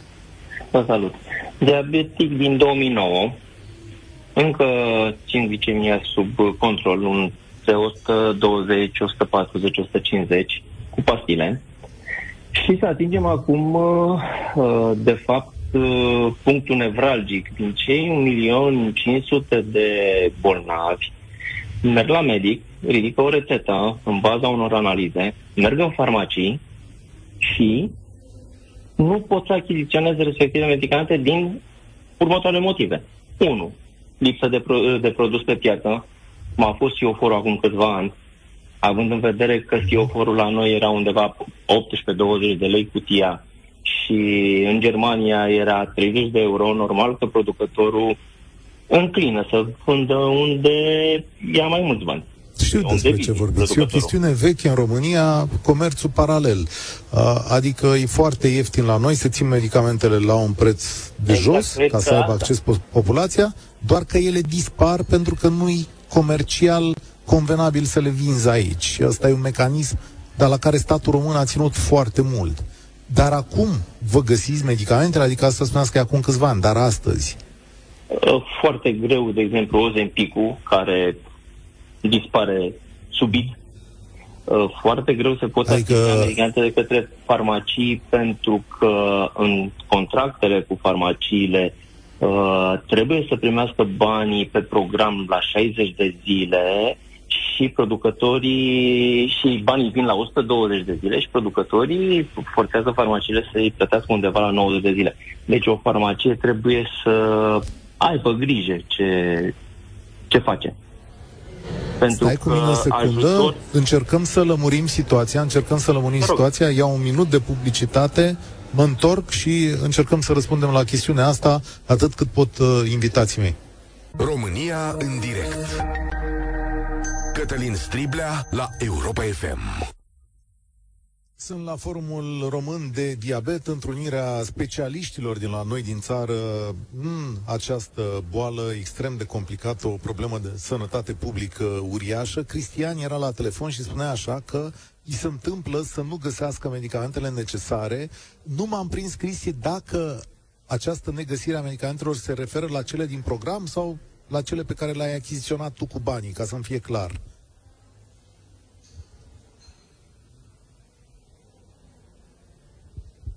Vă salut. Diabetic din două mii nouă, încă țin glicemia sub control, între o sută douăzeci, o sută patruzeci, o sută cincizeci, cu pastile. Și să atingem acum, de fapt, punctul nevralgic. Din cei un milion cinci sute de bolnavi, merg la medic, ridică o rețetă în baza unor analize, merg în farmacii și nu pot să achiziționeze respective medicamente din următoarele motive. unu. Lipsă de, pro- de produs pe piață. M-a fost sioforul acum câțiva ani, având în vedere că sioforul la noi era undeva optsprezece douăzeci de lei cutia și în Germania era treizeci de euro, normal că producătorul înclină să vândă unde ia mai mulți bani. Știu despre ce vorbiți. E o chestiune veche în România, comerțul paralel. Adică e foarte ieftin la noi să țin medicamentele la un preț de exact, jos, ca să aibă acces populația, doar că ele dispar pentru că nu-i comercial convenabil să le vinzi aici. Și ăsta e un mecanism, dar la care statul român a ținut foarte mult. Dar acum vă găsiți medicamentele, adică asta spuneați că e acum câțiva ani, dar astăzi? Foarte greu, de exemplu, Ozempicul, care dispare subit. Foarte greu se pot adică... achiziționa medicamente de către farmacii, pentru că în contractele cu farmaciile uh, trebuie să primească banii pe program la șaizeci de zile și producătorii, și banii vin la o sută douăzeci de zile și producătorii forțează farmaciile să-i plătească undeva la nouăzeci de zile. Deci o farmacie trebuie să aibă grijă ce, ce face. Pentru Stai cu mine o secundă, ajutor... încercăm să lămurim situația, încercăm să lămurim situația, iau un minut de publicitate, mă întorc și încercăm să răspundem la chestiunea asta atât cât pot uh, invitații mei. România în direct. Cătălin Striblea la Europa F M. Sunt la Forumul Român de Diabet, întrunirea specialiștilor din la noi din țară în această boală extrem de complicată, o problemă de sănătate publică uriașă. Cristian era la telefon și spunea așa că îi se întâmplă să nu găsească medicamentele necesare. Nu m-am prins, Cristi, dacă această negăsire a medicamentelor se referă la cele din program sau la cele pe care le-ai achiziționat tu cu banii, ca să-mi fie clar.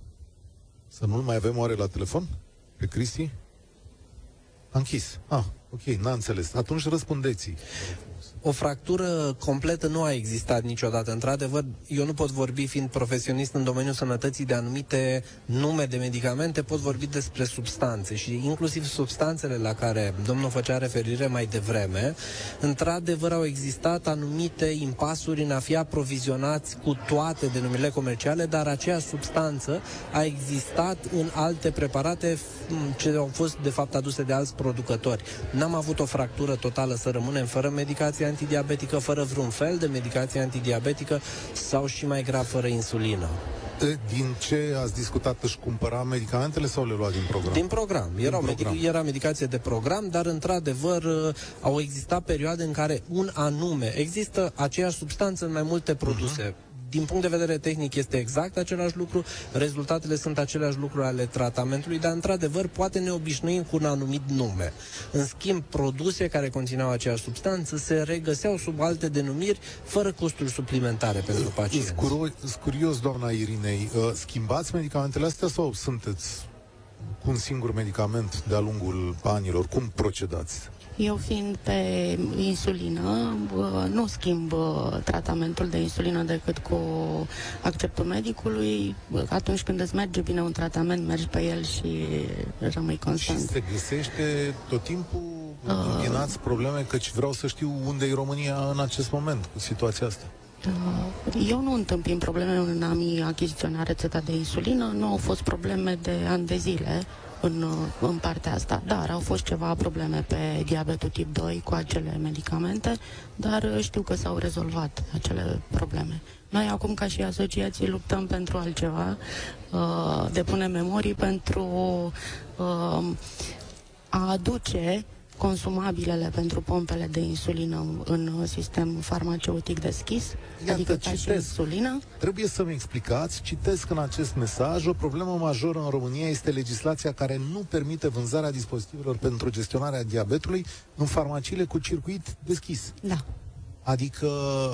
Să nu-l mai avem oare la telefon? Pe Cristi? A închis. Ah, Ok, n-a înțeles. Atunci răspundeți. O fractură completă nu a existat niciodată. Într-adevăr, eu nu pot vorbi, fiind profesionist în domeniul sănătății, de anumite nume de medicamente, pot vorbi despre substanțe și inclusiv substanțele la care domnul făcea referire mai devreme. Într-adevăr, au existat anumite impasuri în a fi aprovizionați cu toate denumirile comerciale, dar aceeași substanță a existat în alte preparate ce au fost, de fapt, aduse de alți producători. N-am avut o fractură totală să rămânem fără medicație antidiabetică, fără vreun fel de medicație antidiabetică sau și mai grav, fără insulină. Din ce ați discutat, își cumpăra medicamentele sau le lua din program? Din program. Din Era, program. Medic- era medicație de program, dar într-adevăr au existat perioade în care un anume există aceeași substanță în mai multe produse. Uh-huh. Din punct de vedere tehnic este exact același lucru, rezultatele sunt aceleași lucruri ale tratamentului, dar într-adevăr poate ne obișnuim cu un anumit nume. În schimb, produse care conțineau aceeași substanță se regăseau sub alte denumiri, fără costuri suplimentare pentru pacienți. Sunt curios, doamna Irinei, schimbați medicamentele astea sau sunteți cu un singur medicament de-a lungul anilor? Cum procedați? Eu fiind pe insulină, nu schimb tratamentul de insulină decât cu acceptul medicului. Atunci când îți merge bine un tratament, mergi pe el și rămâi constant. Și se găsește tot timpul înghenați probleme, căci vreau să știu unde e România în acest moment cu situația asta. Eu nu întâmpin probleme în a-mi achiziționa rețeta de insulină, nu au fost probleme de ani de zile în, în partea asta, dar au fost ceva probleme pe diabetul tip doi cu acele medicamente, dar știu că s-au rezolvat acele probleme. Noi acum, ca și asociații, luptăm pentru altceva, uh, depunem memorii pentru uh, a aduce consumabilele pentru pompele de insulină în sistem farmaceutic deschis, Iată, adică ca și insulină. Trebuie să-mi explicați, citesc în acest mesaj, o problemă majoră în România este legislația care nu permite vânzarea dispozitivelor pentru gestionarea diabetului în farmaciile cu circuit deschis. Da. Adică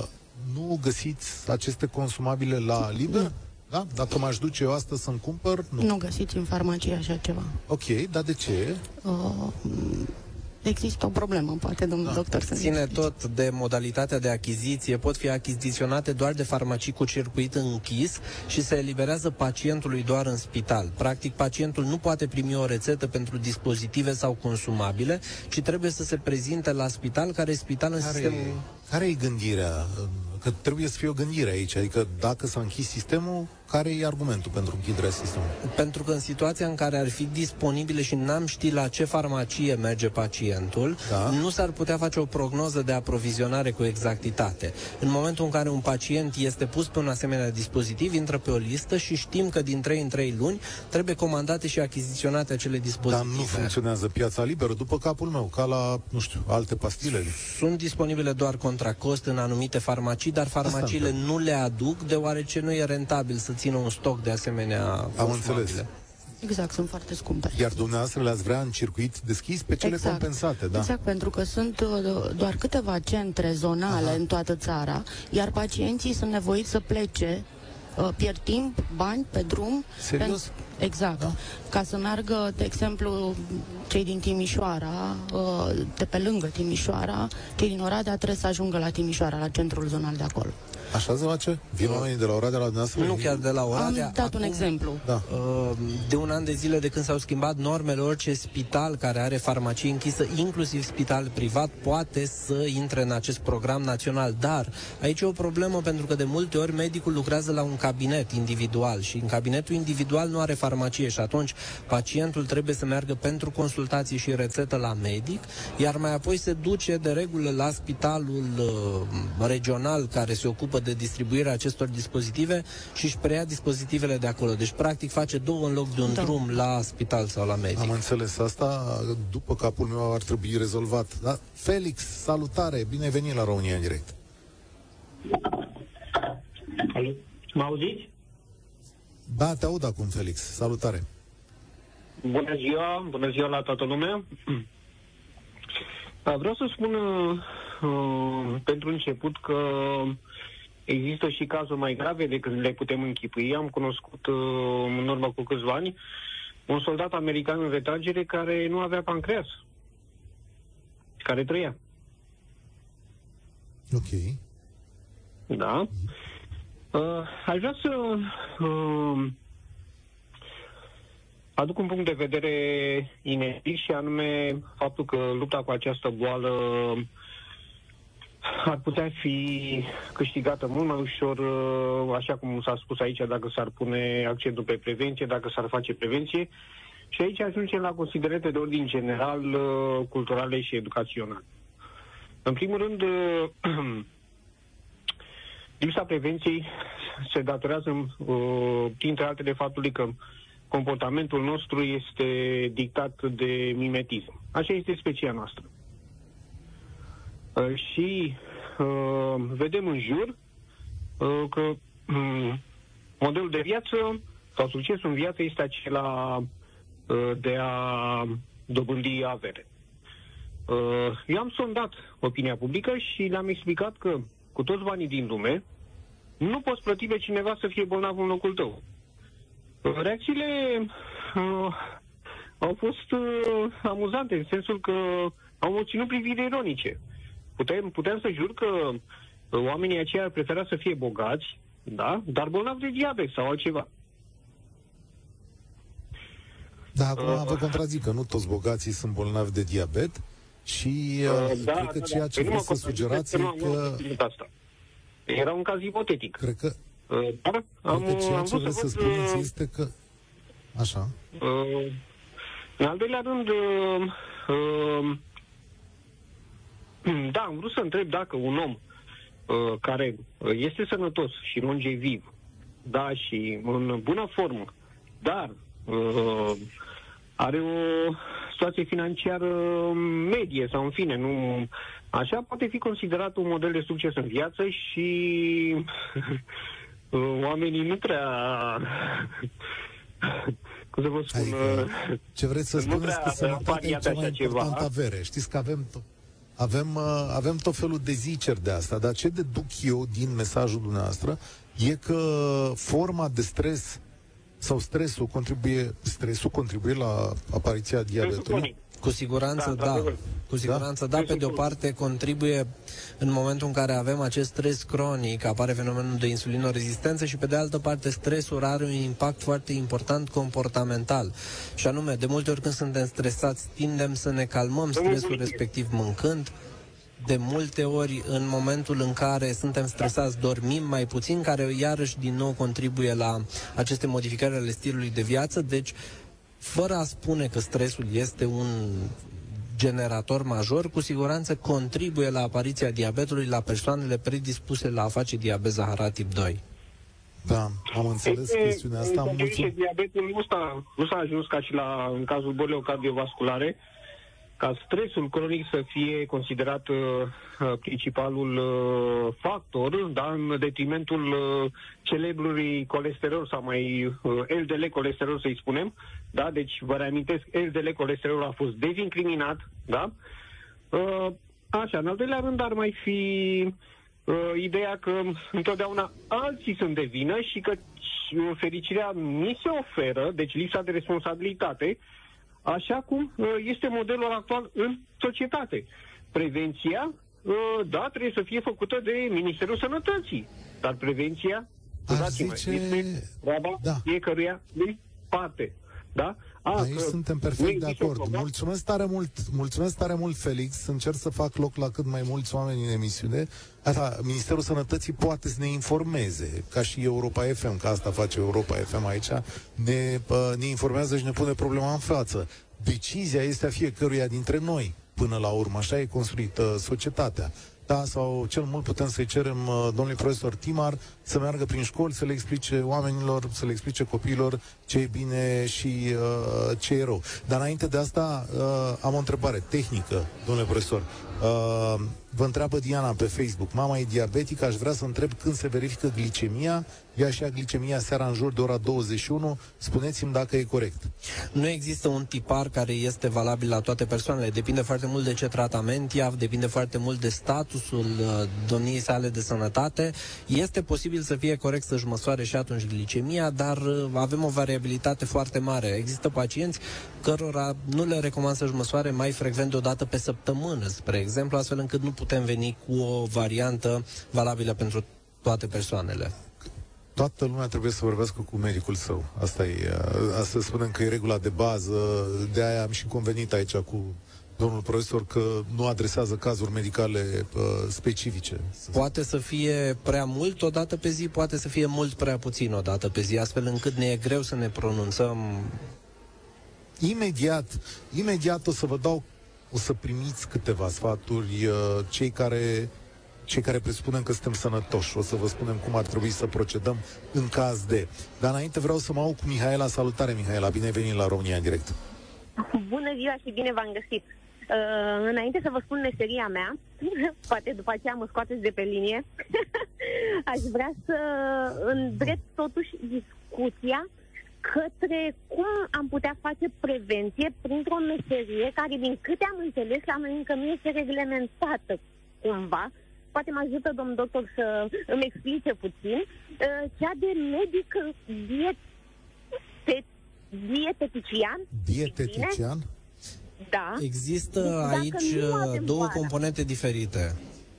nu găsiți aceste consumabile la liber? Nu. Da? Dacă m-aș duce eu astăzi să-mi cumpăr, nu. Nu găsiți în farmacie așa ceva. Ok, dar de ce? Uh, Există o problemă, poate, domnul da. doctor, să ține tot de modalitatea de achiziție. Pot fi achiziționate doar de farmacii cu circuit închis și se eliberează pacientului doar în spital. Practic, pacientul nu poate primi o rețetă pentru dispozitive sau consumabile, ci trebuie să se prezinte la spital, care e spital în care sistemul... E, care e gândirea? Că trebuie să fie o gândire aici. Adică dacă s-a închis sistemul, care e argumentul pentru închiderea sistemului? Pentru că în situația în care ar fi disponibile și n-am ști la ce farmacie merge pacientul, da. nu s-ar putea face o prognoză de aprovizionare cu exactitate. În momentul în care un pacient este pus pe un asemenea dispozitiv, intră pe o listă și știm că din trei în trei luni trebuie comandate și achiziționate acele dispozitive. Dar nu funcționează piața liberă, după capul meu, ca la, nu știu, alte pastile. Sunt disponibile doar contra cost în anumite farmacii, dar farmaciile nu le aduc, deoarece nu e rentabil să țină un stoc de asemenea Am înțeles. Exact, sunt foarte scumpe. Iar dumneavoastră le-ați vrea în circuit deschis pe cele exact. compensate, da? Exact, pentru că sunt doar câteva centre zonale Aha. în toată țara, iar pacienții sunt nevoiți să plece, pierd timp, bani pe drum. Serios? Pentru, exact. Da? Ca să meargă, de exemplu, cei din Timișoara, de pe lângă Timișoara, cei din Oradea trebuie să ajungă la Timișoara, la centrul zonal de acolo. Așa se face? Vin oamenii de la Oradea la dumneavoastră? Nu chiar de la Oradea. Am dat acum, un exemplu. Da. De un an de zile de când s-au schimbat normele, orice spital care are farmacie închisă, inclusiv spital privat, poate să intre în acest program național. Dar aici e o problemă, pentru că de multe ori medicul lucrează la un cabinet individual și în cabinetul individual nu are farmacie și atunci pacientul trebuie să meargă pentru consultație și rețetă la medic, iar mai apoi se duce de regulă la spitalul uh, regional care se ocupă de distribuirea acestor dispozitive și își preia dispozitivele de acolo. Deci, practic, face două în loc de un da. drum la spital sau la medic. Am înțeles. Asta, după capul meu, ar trebui rezolvat. Da? Felix, salutare! Bine ai venit la România în direct. Alo? Mă auziți? Da, te aud acum, Felix. Salutare! Bună ziua! Bună ziua la toată lumea! Vreau să spun uh, pentru început că există și cazuri mai grave decât le putem închipui. Am cunoscut uh, în urmă cu câțiva ani un soldat american în retragere care nu avea pancreas. care trăia. Ok. Da. Uh, aș vrea să uh, aduc un punct de vedere inedit și anume faptul că lupta cu această boală ar putea fi câștigată mult mai ușor, uh, așa cum s-a spus aici, dacă s-ar pune accentul pe prevenție, dacă s-ar face prevenție. Și aici ajungem la considerente de ordin general, uh, culturale și educaționale. În primul rând, uh, lipsa prevenției se datorează, uh, printre altele, faptului că comportamentul nostru este dictat de mimetism. Așa este specia noastră. Uh, și uh, vedem în jur uh, că um, modelul de viață sau succesul în viață este acela uh, de a dobândi avere. Uh, eu am sondat opinia publică și le-am explicat că cu toți banii din lume nu poți plăti pe cineva să fie bolnav în locul tău. Uh, reacțiile uh, au fost uh, amuzante, în sensul că au obținut priviri ironice. Putem, putem să jur că uh, oamenii aceia ar prefera să fie bogați, da, dar bolnavi de diabet sau altceva. Da, acum Uh, vă contrazic că nu toți bogații sunt bolnavi de diabet și Uh, uh, da, cred că da, ceea da. ce Păi nu vreți mă să contraziceți sugerați că e nu am- nu am că... spus asta. Era un caz ipotetic. Cred că, Uh, dar am, cred că ceea am ce vrut vreți să văd, spuneți uh, este că... Așa. Uh, în al doilea rând, uh, uh, da, am vrut să întreb dacă un om uh, care este sănătos și longeviv, da, și în bună formă, dar uh, are o situație financiară medie sau în fine, nu așa, poate fi considerat un model de succes în viață și uh, oamenii nu prea cum să vă spun, Adică, uh, ce vreți să nu spuneți prea că sănătatea e apariat cea mai așa ceva. importantă avere. Știți că avem, to- avem, uh, avem tot felul de ziceri de asta, dar ce deduc eu din mesajul dumneavoastră e că forma de stres sau stresul contribuie, stresul contribuie la apariția diabetului. Cu siguranță Da, da, într-adevăr. cu siguranță da, Da? pe de o parte contribuie în momentul în care avem acest stres cronic, apare fenomenul de insulinorezistență și pe de altă parte stresul are un impact foarte important comportamental. Și anume, de multe ori când suntem stresați, tindem să ne calmăm stresul respectiv mâncând. De multe ori, în momentul în care suntem stresați, dormim mai puțin, care iarăși din nou contribuie la aceste modificări ale stilului de viață. Deci, fără a spune că stresul este un generator major, cu siguranță contribuie la apariția diabetului la persoanele predispuse la a face diabet zaharat tip doi. Da, am înțeles chestiunea asta. În Mulțumesc. diabetul nu s-a, nu s-a ajuns ca și la, în cazul bolilor cardiovasculare, ca stresul cronic să fie considerat uh, principalul uh, factor, da, în detrimentul uh, celebrului colesterol sau mai uh, L D L colesterol, să-i spunem, da, deci vă reamintesc, L D L colesterol a fost dezincriminat, da, uh, așa, în al doilea rând ar mai fi uh, ideea că întotdeauna alții sunt de vină și că uh, fericirea ni se oferă, deci lipsa de responsabilitate, așa cum uh, este modelul actual în societate. Prevenția, uh, da, trebuie să fie făcută de Ministerul Sănătății, dar prevenția, dați-mă, zice- este treaba Da. fiecăruia de parte. Da? A, Aici că suntem nu perfect de există o acord. problemă. Mulțumesc tare mult, mulțumesc tare mult, Felix. Încerc să fac loc la cât mai mulți oameni în emisiune. Asta, Ministerul Sănătății poate să ne informeze, ca și Europa F M, că asta face Europa F M aici, ne, uh, ne informează și ne pune problema în față. Decizia este a fiecăruia dintre noi, până la urmă. Așa e construită societatea. Da, sau cel mult putem să-i cerem uh, domnului profesor Timar să meargă prin școli, să le explice oamenilor, să le explice copiilor ce e bine și uh, ce e rău. Dar înainte de asta uh, am o întrebare tehnică, domnule profesor. Uh, vă întreabă Diana pe Facebook, mama e diabetică, aș vrea să întreb când se verifică glicemia, ea și-a glicemia seara în jur de ora douăzeci și unu, spuneți-mi dacă e corect. Nu există un tipar care este valabil la toate persoanele. Depinde foarte mult de ce tratament ia, depinde foarte mult de statusul statusul uh, domniei sale de sănătate. Este posibil să fie corect să-și măsoare și atunci glicemia, dar uh, avem o variabilitate foarte mare. Există pacienți cărora nu le recomand să-și măsoare mai frecvent de o dată pe săptămână, spre exemplu, astfel încât nu putem veni cu o variantă valabilă pentru toate persoanele. Toată lumea trebuie să vorbească cu medicul său. Asta e, asta spunem că e regula de bază, de aia am și convenit aici cu domnul profesor că nu adresează cazuri medicale uh, specifice. Poate să fie prea mult o dată pe zi, poate să fie mult prea puțin o dată pe zi, astfel încât ne e greu să ne pronunțăm. Imediat, imediat o să vă dau, o să primiți câteva sfaturi, uh, cei care cei care presupunem că suntem sănătoși. O să vă spunem cum ar trebui să procedăm în caz de. Dar înainte vreau să mă aud cu Mihaela. Salutare, Mihaela, bine ai venit la România în direct. Bună ziua și bine v-am găsit. Uh, înainte să vă spun meseria mea, poate după aceea mă scoateți de pe linie, aș vrea să îndrept totuși discuția către cum am putea face prevenție printr-o meserie care, din câte am înțeles, la noi încă nu este reglementată cumva. Poate mă ajută domnul doctor să îmi explice puțin, uh, cea de medic diet, dietetician. Dietetician? Da. Există deci, aici două boală. componente diferite.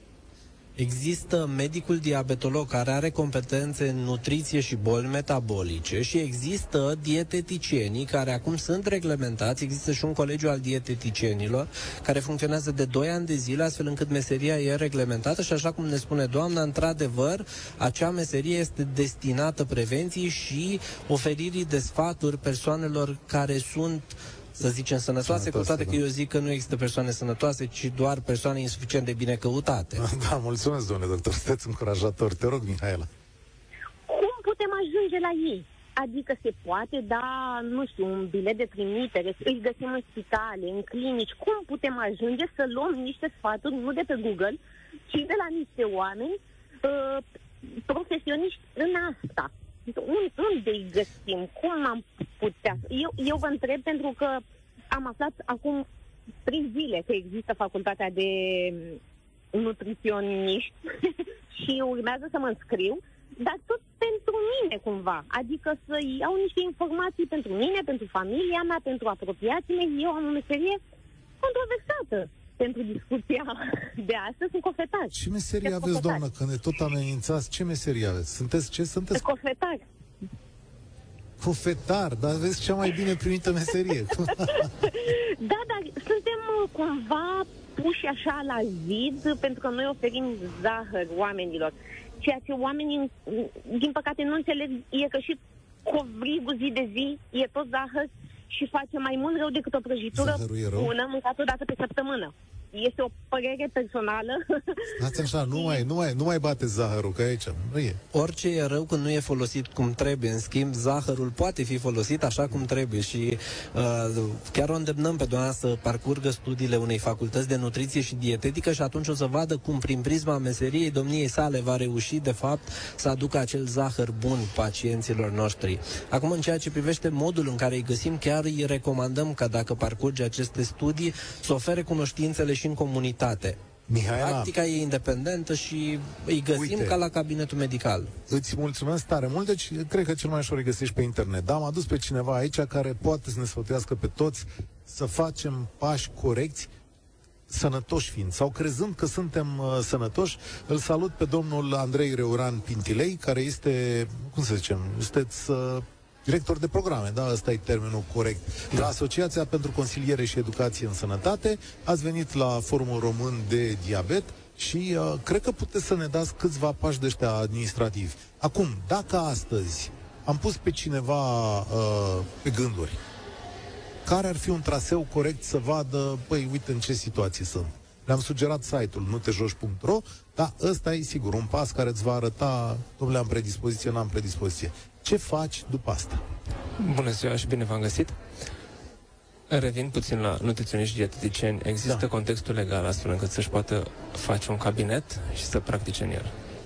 Există medicul diabetolog care are competențe în nutriție și boli metabolice și există dieteticienii care acum sunt reglementați. Există și un colegiu al dieteticienilor care funcționează de doi ani de zile, astfel încât meseria e reglementată și, așa cum ne spune doamna, într-adevăr, acea meserie este destinată prevenției și oferirii de sfaturi persoanelor care sunt, să zicem, sănătoase, cu toate că eu zic că nu există persoane sănătoase, ci doar persoane insuficient de bine căutate. Da, mulțumesc, domnule doctor, sunteți încurajator. Te rog, Mihaela. Cum putem ajunge la ei? Adică se poate da, nu știu, un bilet de trimitere, îi găsim în spitale, în clinici. Cum putem ajunge să luăm niște sfaturi, nu de pe Google, ci de la niște oameni uh, profesioniști în asta? Unde îi găsim? Cum am putea? Eu, eu vă întreb pentru că am aflat acum trei zile că există facultatea de nutriționiști și urmează să mă înscriu, dar tot pentru mine cumva. Adică să iau niște informații pentru mine, pentru familia mea, pentru apropiații mei. Eu am o meserie controversată pentru discuția de astăzi, sunt cofetar. Ce meserie aveți, cofetar, doamnă, că ne tot amenințați? Ce meserie aveți? Sunteți ce? Sunteți cofetar. Cofetar, dar aveți cea mai bine primită meserie. Da, dar suntem cumva puși așa la zid, pentru că noi oferim zahăr oamenilor. Ceea ce oamenii, din păcate, nu înțeleg e că și covrigul zi de zi e tot zahăr și face mai mult rău decât o prăjitură bună mâncată o dată pe săptămână. Este o părere personală. Stați așa, nu mai, nu mai, nu mai bate zahărul, că aici nu e. Orice e rău când nu e folosit cum trebuie. În schimb, zahărul poate fi folosit așa cum trebuie și uh, chiar o îndemnăm pe doamna să parcurgă studiile unei facultăți de nutriție și dietetică și atunci o să vadă cum, prin prisma meseriei domniei sale, va reuși, de fapt, să aducă acel zahăr bun pacienților noștri. Acum, în ceea ce privește modul în care îi găsim, chiar îi recomandăm ca, dacă parcurge aceste studii, să ofere cunoștințele și în comunitate. Mihaela, practica e independentă și îi găsim, uite, ca la cabinetul medical. Îți mulțumesc tare mult, deci cred că cel mai ușor îi găsești pe internet. Da, am adus pe cineva aici care poate să ne sfătuiască pe toți să facem pași corecți, sănătoși fiind, sau crezând că suntem uh, sănătoși. Îl salut pe domnul Andrei Reuran Pintilei, care este, cum să zicem, sunteți uh, director de programe, da, ăsta e termenul corect, la Asociația pentru Consiliere și Educație în Sănătate. Ați venit la Forumul Român de Diabet și uh, cred că puteți să ne dați câțiva pași de ăștia administrativi. Acum, dacă astăzi am pus pe cineva uh, pe gânduri, care ar fi un traseu corect să vadă, păi, uite în ce situație sunt. Le-am sugerat site-ul nu te joci punct ro, dar ăsta e sigur un pas care îți va arăta, domnule, am predispoziție, n-am predispoziție. Ce faci după asta? Bună ziua și bine v-am găsit. Revin puțin la nutriționiști dieteticieni. Există da. contextul legal astfel încât să-și poată face un cabinet și să practice în el.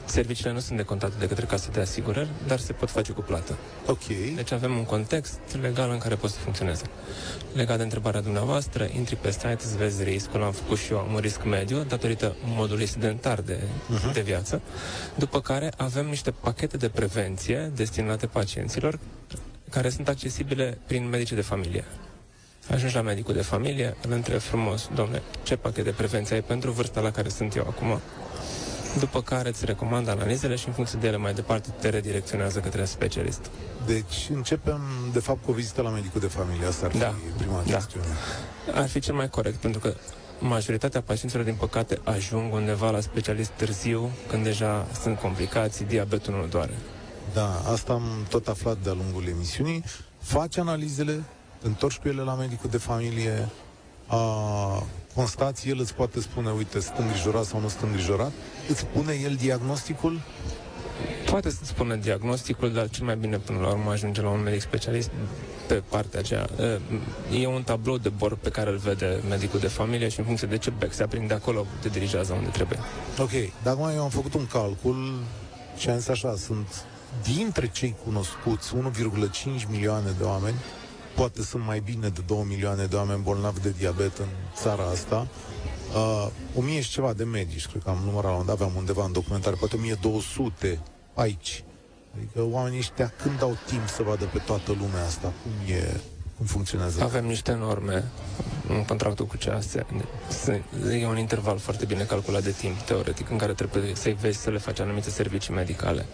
serviciile nu sunt decontate de către casă de asigurări, dar se pot face cu plată. Ok. Deci avem un context legal în care pot să funcționeze. Legat de întrebarea dumneavoastră, intri pe site, îți vezi riscul, am făcut și eu, am un risc mediu, datorită modului sedentar de, uh-huh. de viață, după care avem niște pachete de prevenție destinate pacienților, care sunt accesibile prin medicii de familie. Ajungi la medicul de familie, îl întrebi frumos, domne, ce pachet de prevenție ai pentru vârsta la care sunt eu acum? După care îți recomandă analizele și în funcție de ele mai departe te redirecționează către specialist. Deci începem, de fapt, cu o vizită la medicul de familie. Asta ar fi da. prima da. chestiune. Ar fi cel mai corect, pentru că majoritatea pacienților, din păcate, ajung undeva la specialist târziu, când deja sunt complicații, diabetul nu doare. Da, asta am tot aflat de-a lungul emisiunii. Faci analizele, întorci cu ele la medicul de familie, a, constați, el îți poate spune, uite, sunt îngrijorat sau nu sunt îngrijorat, îți pune el diagnosticul? Poate să-ți spună diagnosticul, dar cel mai bine până la urmă ajunge la un medic specialist pe partea aceea. E un tablou de bord pe care îl vede medicul de familie și în funcție de ce bec se aprinde acolo, te dirigează unde trebuie. Ok, dar acum eu am făcut un calcul și am zis așa, sunt dintre cei cunoscuți unu virgulă cinci milioane de oameni, poate sunt mai bine de două milioane de oameni bolnavi de diabet în țara asta, uh, o mie și ceva de medici, cred că am numărat, unde aveam undeva în documentare, poate o mie două sute aici. Adică oamenii ăștia când au timp să vadă pe toată lumea asta, cum e, cum funcționează? Avem niște norme în contractul cu C A S. E un interval foarte bine calculat de timp, teoretic, în care trebuie să-i vezi să le faci anumite servicii medicale.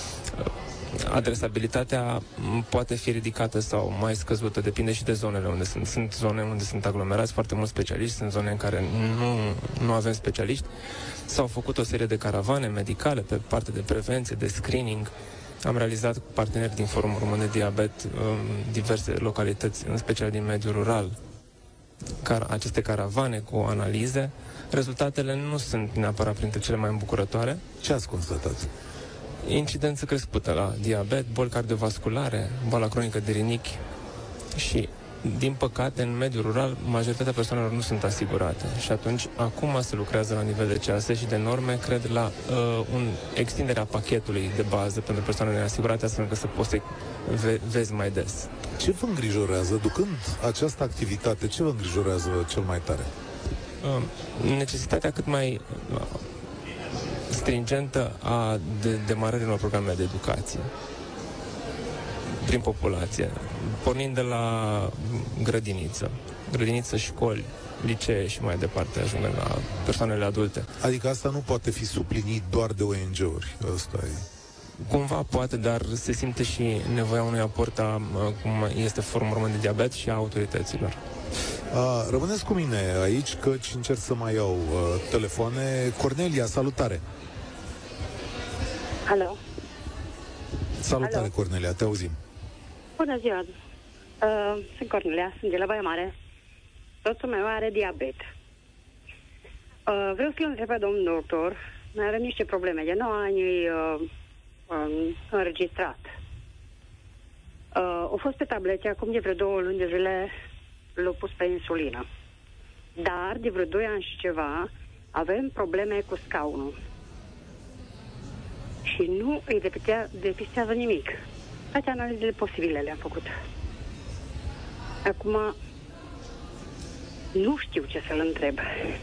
Adresabilitatea poate fi ridicată sau mai scăzută, depinde și de zonele unde sunt. Sunt zone unde sunt aglomerați foarte mulți specialiști, sunt zone în care nu, nu avem specialiști. S-au făcut o serie de caravane medicale pe partea de prevenție, de screening. Am realizat cu parteneri din Forumul Român de Diabet diverse localități, în special din mediul rural, car- aceste caravane cu analize. Rezultatele nu sunt neapărat printre cele mai îmbucurătoare. Ce ați constatat? Incidență crescută la diabet, boli cardiovasculare, boala cronică de rinichi și, din păcate, în mediul rural, majoritatea persoanelor nu sunt asigurate. Și atunci, acum se lucrează la nivel de C A S și de norme, cred, la uh, un extinderea pachetului de bază pentru persoanele neasigurate, astfel încât să poți să ve- vezi mai des. Ce vă îngrijorează? Ducând această activitate, ce vă îngrijorează cel mai tare? Uh, necesitatea cât mai uh, stringentă a de demarării unor programe de educație prin populație, pornind de la grădiniță, grădiniță, școli, licee și mai departe, ajungând la persoanele adulte. Adică asta nu poate fi suplinit doar de O N G-uri, asta e. Cumva poate, dar se simte și nevoia unui aport a, cum este Forumul Român de Diabet și a autorităților. A, rămâneți cu mine aici, căci încerc să mai iau uh, telefoane. Cornelia, salutare! Alo! Salutare, Alo. Cornelia, te auzim. Bună ziua! Uh, sunt Cornelia, sunt de la Baia Mare. Soțul meu are diabet. Uh, vreau să-l întreb pe domnul doctor. Mai avem niște probleme. De nouă ani e uh, um, înregistrat. Uh, au fost pe tablete, acum de vreo două luni de zile l-au pus pe insulină. Dar de vreo doi ani și ceva avem probleme cu scaunul. Și nu îi depistea, depistează nimic. Toate analizele posibile le-am făcut. Acum nu știu ce să-l întreb.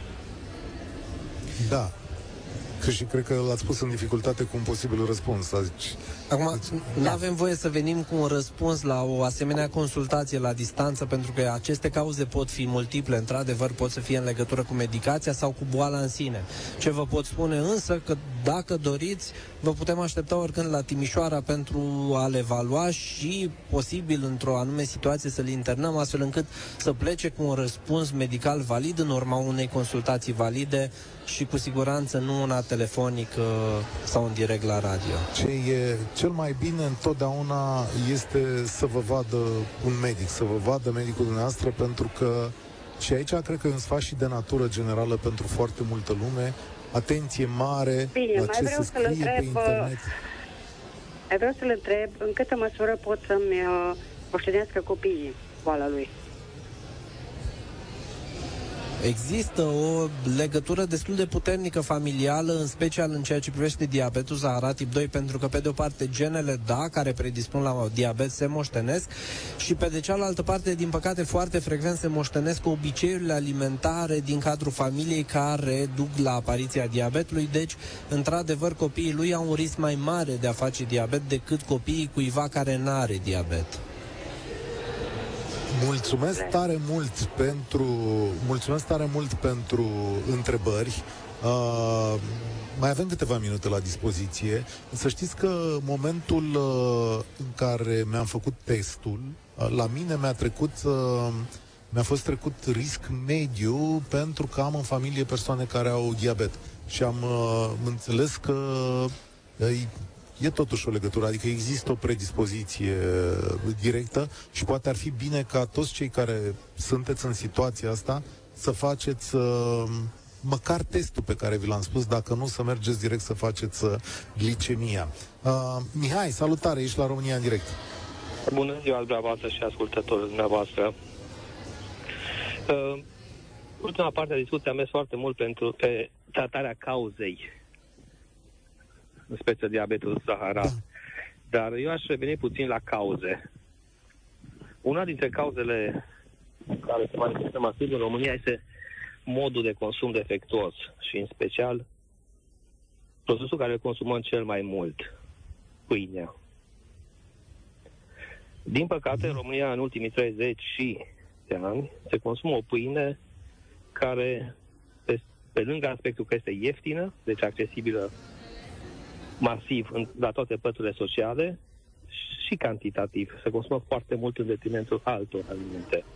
Da. Că și cred că l-ați pus în dificultate cu un posibil răspuns. Zici. Acum, nu avem voie să venim cu un răspuns la o asemenea consultație la distanță, pentru că aceste cauze pot fi multiple, într-adevăr pot să fie în legătură cu medicația sau cu boala în sine. Ce vă pot spune însă, că dacă doriți, vă putem aștepta oricând la Timișoara pentru a-l evalua și posibil într-o anume situație să-l internăm, astfel încât să plece cu un răspuns medical valid în urma unei consultații valide și cu siguranță nu una telefonic sau în direct la radio. Ce e cel mai bine întotdeauna este să vă vadă un medic, să vă vadă medicul dumneavoastră, pentru că și aici cred că e un sfat și de natură generală pentru foarte multă lume. Atenție mare. Bine, la mai ce vreau se să-l scrie întreb, pe internet. mai vreau să-l întreb în câtă măsură pot să-mi uh, moștenească copiii boala lui. există o legătură destul de puternică familială, în special în ceea ce privește diabetul zaharat tip doi, pentru că pe de o parte genele, da, care predispun la diabet se moștenesc și pe de cealaltă parte, din păcate, foarte frecvent se moștenesc obiceiurile alimentare din cadrul familiei care duc la apariția diabetului, deci, într-adevăr, copiii lui au un risc mai mare de a face diabet decât copiii cuiva care n-are diabet. Mulțumesc tare mult pentru mulțumesc tare mult pentru întrebări. Uh, mai avem câteva minute la dispoziție. Să știți că momentul uh, în care mi-am făcut testul, uh, la mine mi-a trecut uh, mi-a fost trecut risc mediu pentru că am în familie persoane care au diabet și am uh, înțeles că uh, e totuși o legătură, adică există o predispoziție directă și poate ar fi bine ca toți cei care sunteți în situația asta să faceți uh, măcar testul pe care vi l-am spus, dacă nu să mergeți direct să faceți uh, glicemia. Uh, Mihai, salutare, ești la România în direct. Bună ziua dumneavoastră și ascultătorul dumneavoastră. Uh, ultima parte a discuției a mers foarte mult pentru pe tratarea cauzei, în speță diabetul zaharat. Da. Dar eu aș reveni puțin la cauze. Una dintre cauzele care se manifestă masiv în România este modul de consum defectuos și, în special, produsul care îl consumăm cel mai mult, pâinea. Din păcate, în România, în ultimii treizeci de ani, se consumă o pâine care, pe, pe lângă aspectul că este ieftină, deci accesibilă masiv în, la toate păturile sociale, și cantitativ. Se consumă foarte mult în detrimentul altor alimente.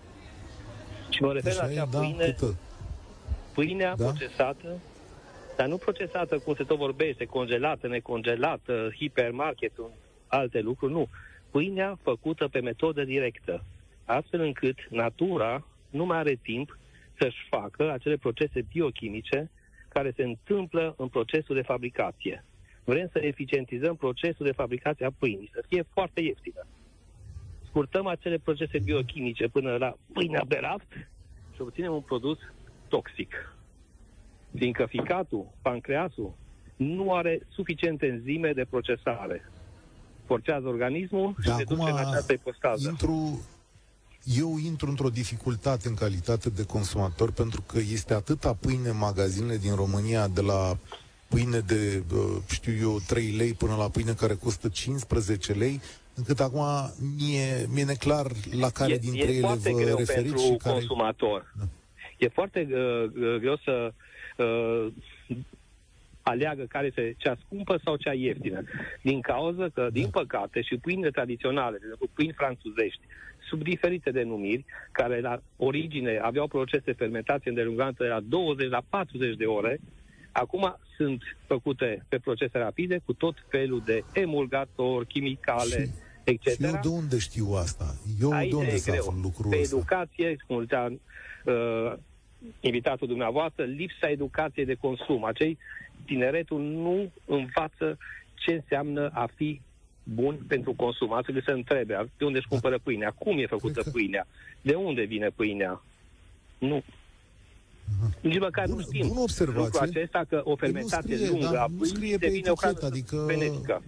Și mă refer la acea da, pâine, câtă. pâinea da? procesată, dar nu procesată cum se tot vorbește, congelată, necongelată, hipermarket, alte lucruri, nu. Pâinea făcută pe metodă directă, astfel încât natura nu mai are timp să-și facă acele procese biochimice care se întâmplă în procesul de fabricație. Vrem să eficientizăm procesul de fabricație a pâinii, să fie foarte ieftină. Scurtăm acele procese biochimice până la pâinea de raft și obținem un produs toxic. Fiindcă ficatul, pancreasul, nu are suficiente enzime de procesare. Forțează organismul și se duce în această ipostază. Intru, eu intru într-o dificultate în calitate de consumator, pentru că este atâta pâine în magazinele din România, de la pâine de, știu eu, trei lei până la pâine care costă cincisprezece lei, încât acum mie, mie neclar la care e, dintre e ele vă referiți pentru și care... consumator. Da. E foarte uh, greu să uh, aleagă care este cea scumpă sau cea ieftină. Din cauza că, da. din păcate, și pâinile tradiționale, de exemplu, pâini franțuzești, sub diferite denumiri, care la origine aveau procese de fermentație îndelungate de la douăzeci la patruzeci de ore, acum sunt făcute pe procese rapide, cu tot felul de emulgatori, chimicale, și, et cetera. Și eu de unde știu asta? Eu Aici de unde e să greu. aflu lucrul Pe ăsta? educație, cum zicea uh, invitatul dumneavoastră, lipsa educației de consum. Acei tineretul nu învață ce înseamnă a fi bun pentru consum. Asta trebuie să întrebe de unde își cumpără pâinea, cum e făcută că... pâinea, de unde vine pâinea. Nu. Nici măcar bun, nu știm bun observație. lucrul acesta, că o fermentație scrie, lungă da, a pâinii devine o cauză adică... benetică.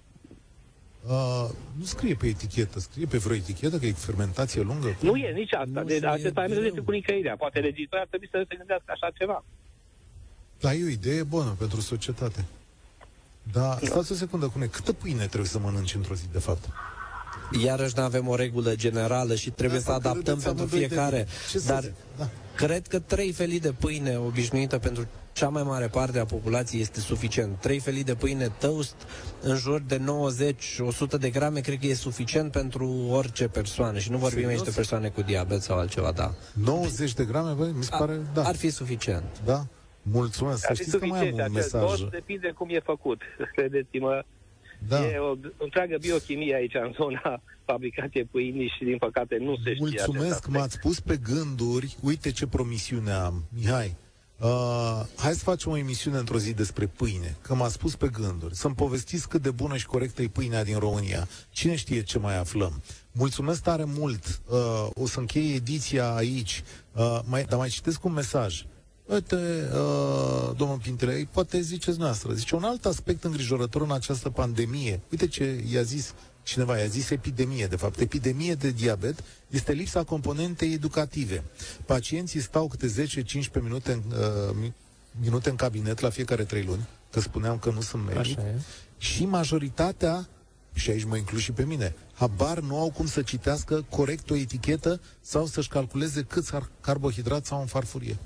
Uh, nu scrie pe etichetă, scrie pe vreo etichetă că e fermentație lungă? Nu e nici asta. Nu, de, acest parametru este cu nicăirea. Poate legislația ar trebui să se gândească așa ceva. Dar e o idee bună pentru societate. Dar no. stați o secundă, Cune, câtă pâine trebuie să mănânci într-o zi, de fapt? Iarăși nu avem o regulă generală și trebuie da, să adaptăm pentru fiecare. Dar da. cred că trei felii de pâine obișnuită pentru cea mai mare parte a populației este suficient. Trei felii de pâine toast în jur de nouăzeci la o sută de grame cred că e suficient pentru orice persoană. Și nu vorbim Serios? aici de persoane cu diabet sau altceva, da. nouăzeci de grame, bă, mi se pare, a, da. Ar fi suficient. Da? Mulțumesc. Să știți că mai am un mesaj. Doar depinde cum e făcut. Credeți-mă, da. e o întreagă biochimie aici în zona fabricației pâinii și din păcate nu se știe. Mulțumesc, m-ați pus pe gânduri. Uite ce promisiune am. Mihai, Uh, hai să facem o emisiune într-o zi despre pâine, că m-a spus pe gânduri. Să-mi povestiți cât de bună și corectă e pâinea din România. Cine știe ce mai aflăm. Mulțumesc tare mult. Uh, o să închei ediția aici. Uh, mai, dar mai citesc un mesaj. Uite, uh, domnul Pintelei, poate ziceți noastră. Zice, un alt aspect îngrijorător în această pandemie. Uite ce i-a zis cineva, i-a zis epidemie, de fapt. Epidemie de diabet este lipsa componentei educative. Pacienții stau câte zece-cincisprezece minute în, uh, minute în cabinet la fiecare trei luni, că spuneam că nu sunt medic, și majoritatea, și aici mă includ și pe mine, habar nu au cum să citească corect o etichetă sau să-și calculeze câți carbohidrați au în farfurie.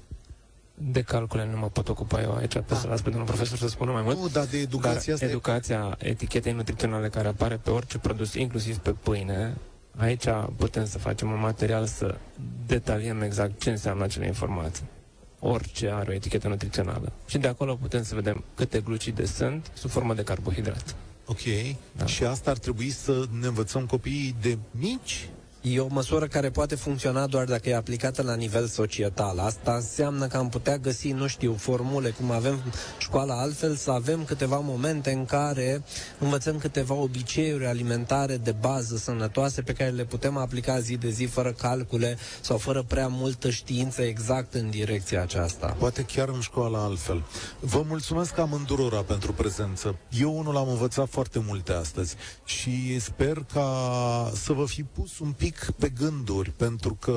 De calcule nu mă pot ocupa eu aici, pe să las pe domnul profesor să spună mai mult. Nu, dar de educația dar educația e... etichetei nutriționale care apare pe orice produs, inclusiv pe pâine, aici putem să facem un material să detaliem exact ce înseamnă acele informații. Orice are o etichetă nutrițională. Și de acolo putem să vedem câte glucide sunt sub formă de carbohidrat. Ok. Da. Și asta ar trebui să ne învățăm copiii de mici? E o măsură care poate funcționa doar dacă e aplicată la nivel societal. Asta înseamnă că am putea găsi, nu știu, formule, cum avem școala altfel, să avem câteva momente în care învățăm câteva obiceiuri alimentare de bază sănătoase pe care le putem aplica zi de zi fără calcule sau fără prea multă știință exact în direcția aceasta. Poate chiar în școala altfel. Vă mulțumesc amândurora pentru prezență. Eu unul am învățat foarte multe astăzi și sper ca să vă fi pus un pic pe gânduri, pentru că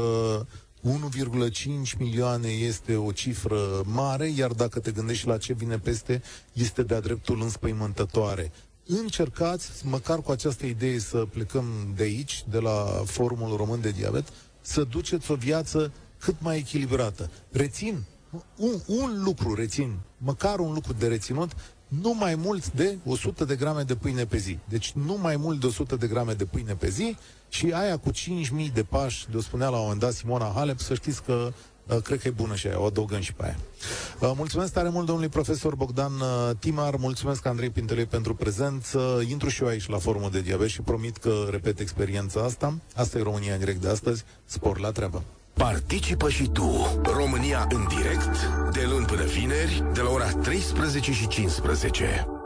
unu virgulă cinci milioane este o cifră mare, iar dacă te gândești la ce vine peste, este de-a dreptul înspăimântătoare. Încercați, măcar cu această idee, să plecăm de aici, de la Forumul Român de Diabet, să duceți o viață cât mai echilibrată. Rețin, un, un lucru rețin, măcar un lucru de reținut, nu mai mult de o sută de grame de pâine pe zi. Deci nu mai mult de o sută de grame de pâine pe zi și aia cu cinci mii de pași, de o spunea la un moment dat Simona Halep, să știți că uh, cred că e bună și aia, o adăugăm și pe aia. Uh, mulțumesc tare mult domnului profesor Bogdan uh, Timar, mulțumesc Andrei Pintelei pentru prezență. Intru și eu aici la Forumul de Diabet și promit că repet experiența asta. Asta e România în direct de astăzi. Spor la treabă! Participă și tu, România în direct, de luni până vineri, de la ora treisprezece și cincisprezece.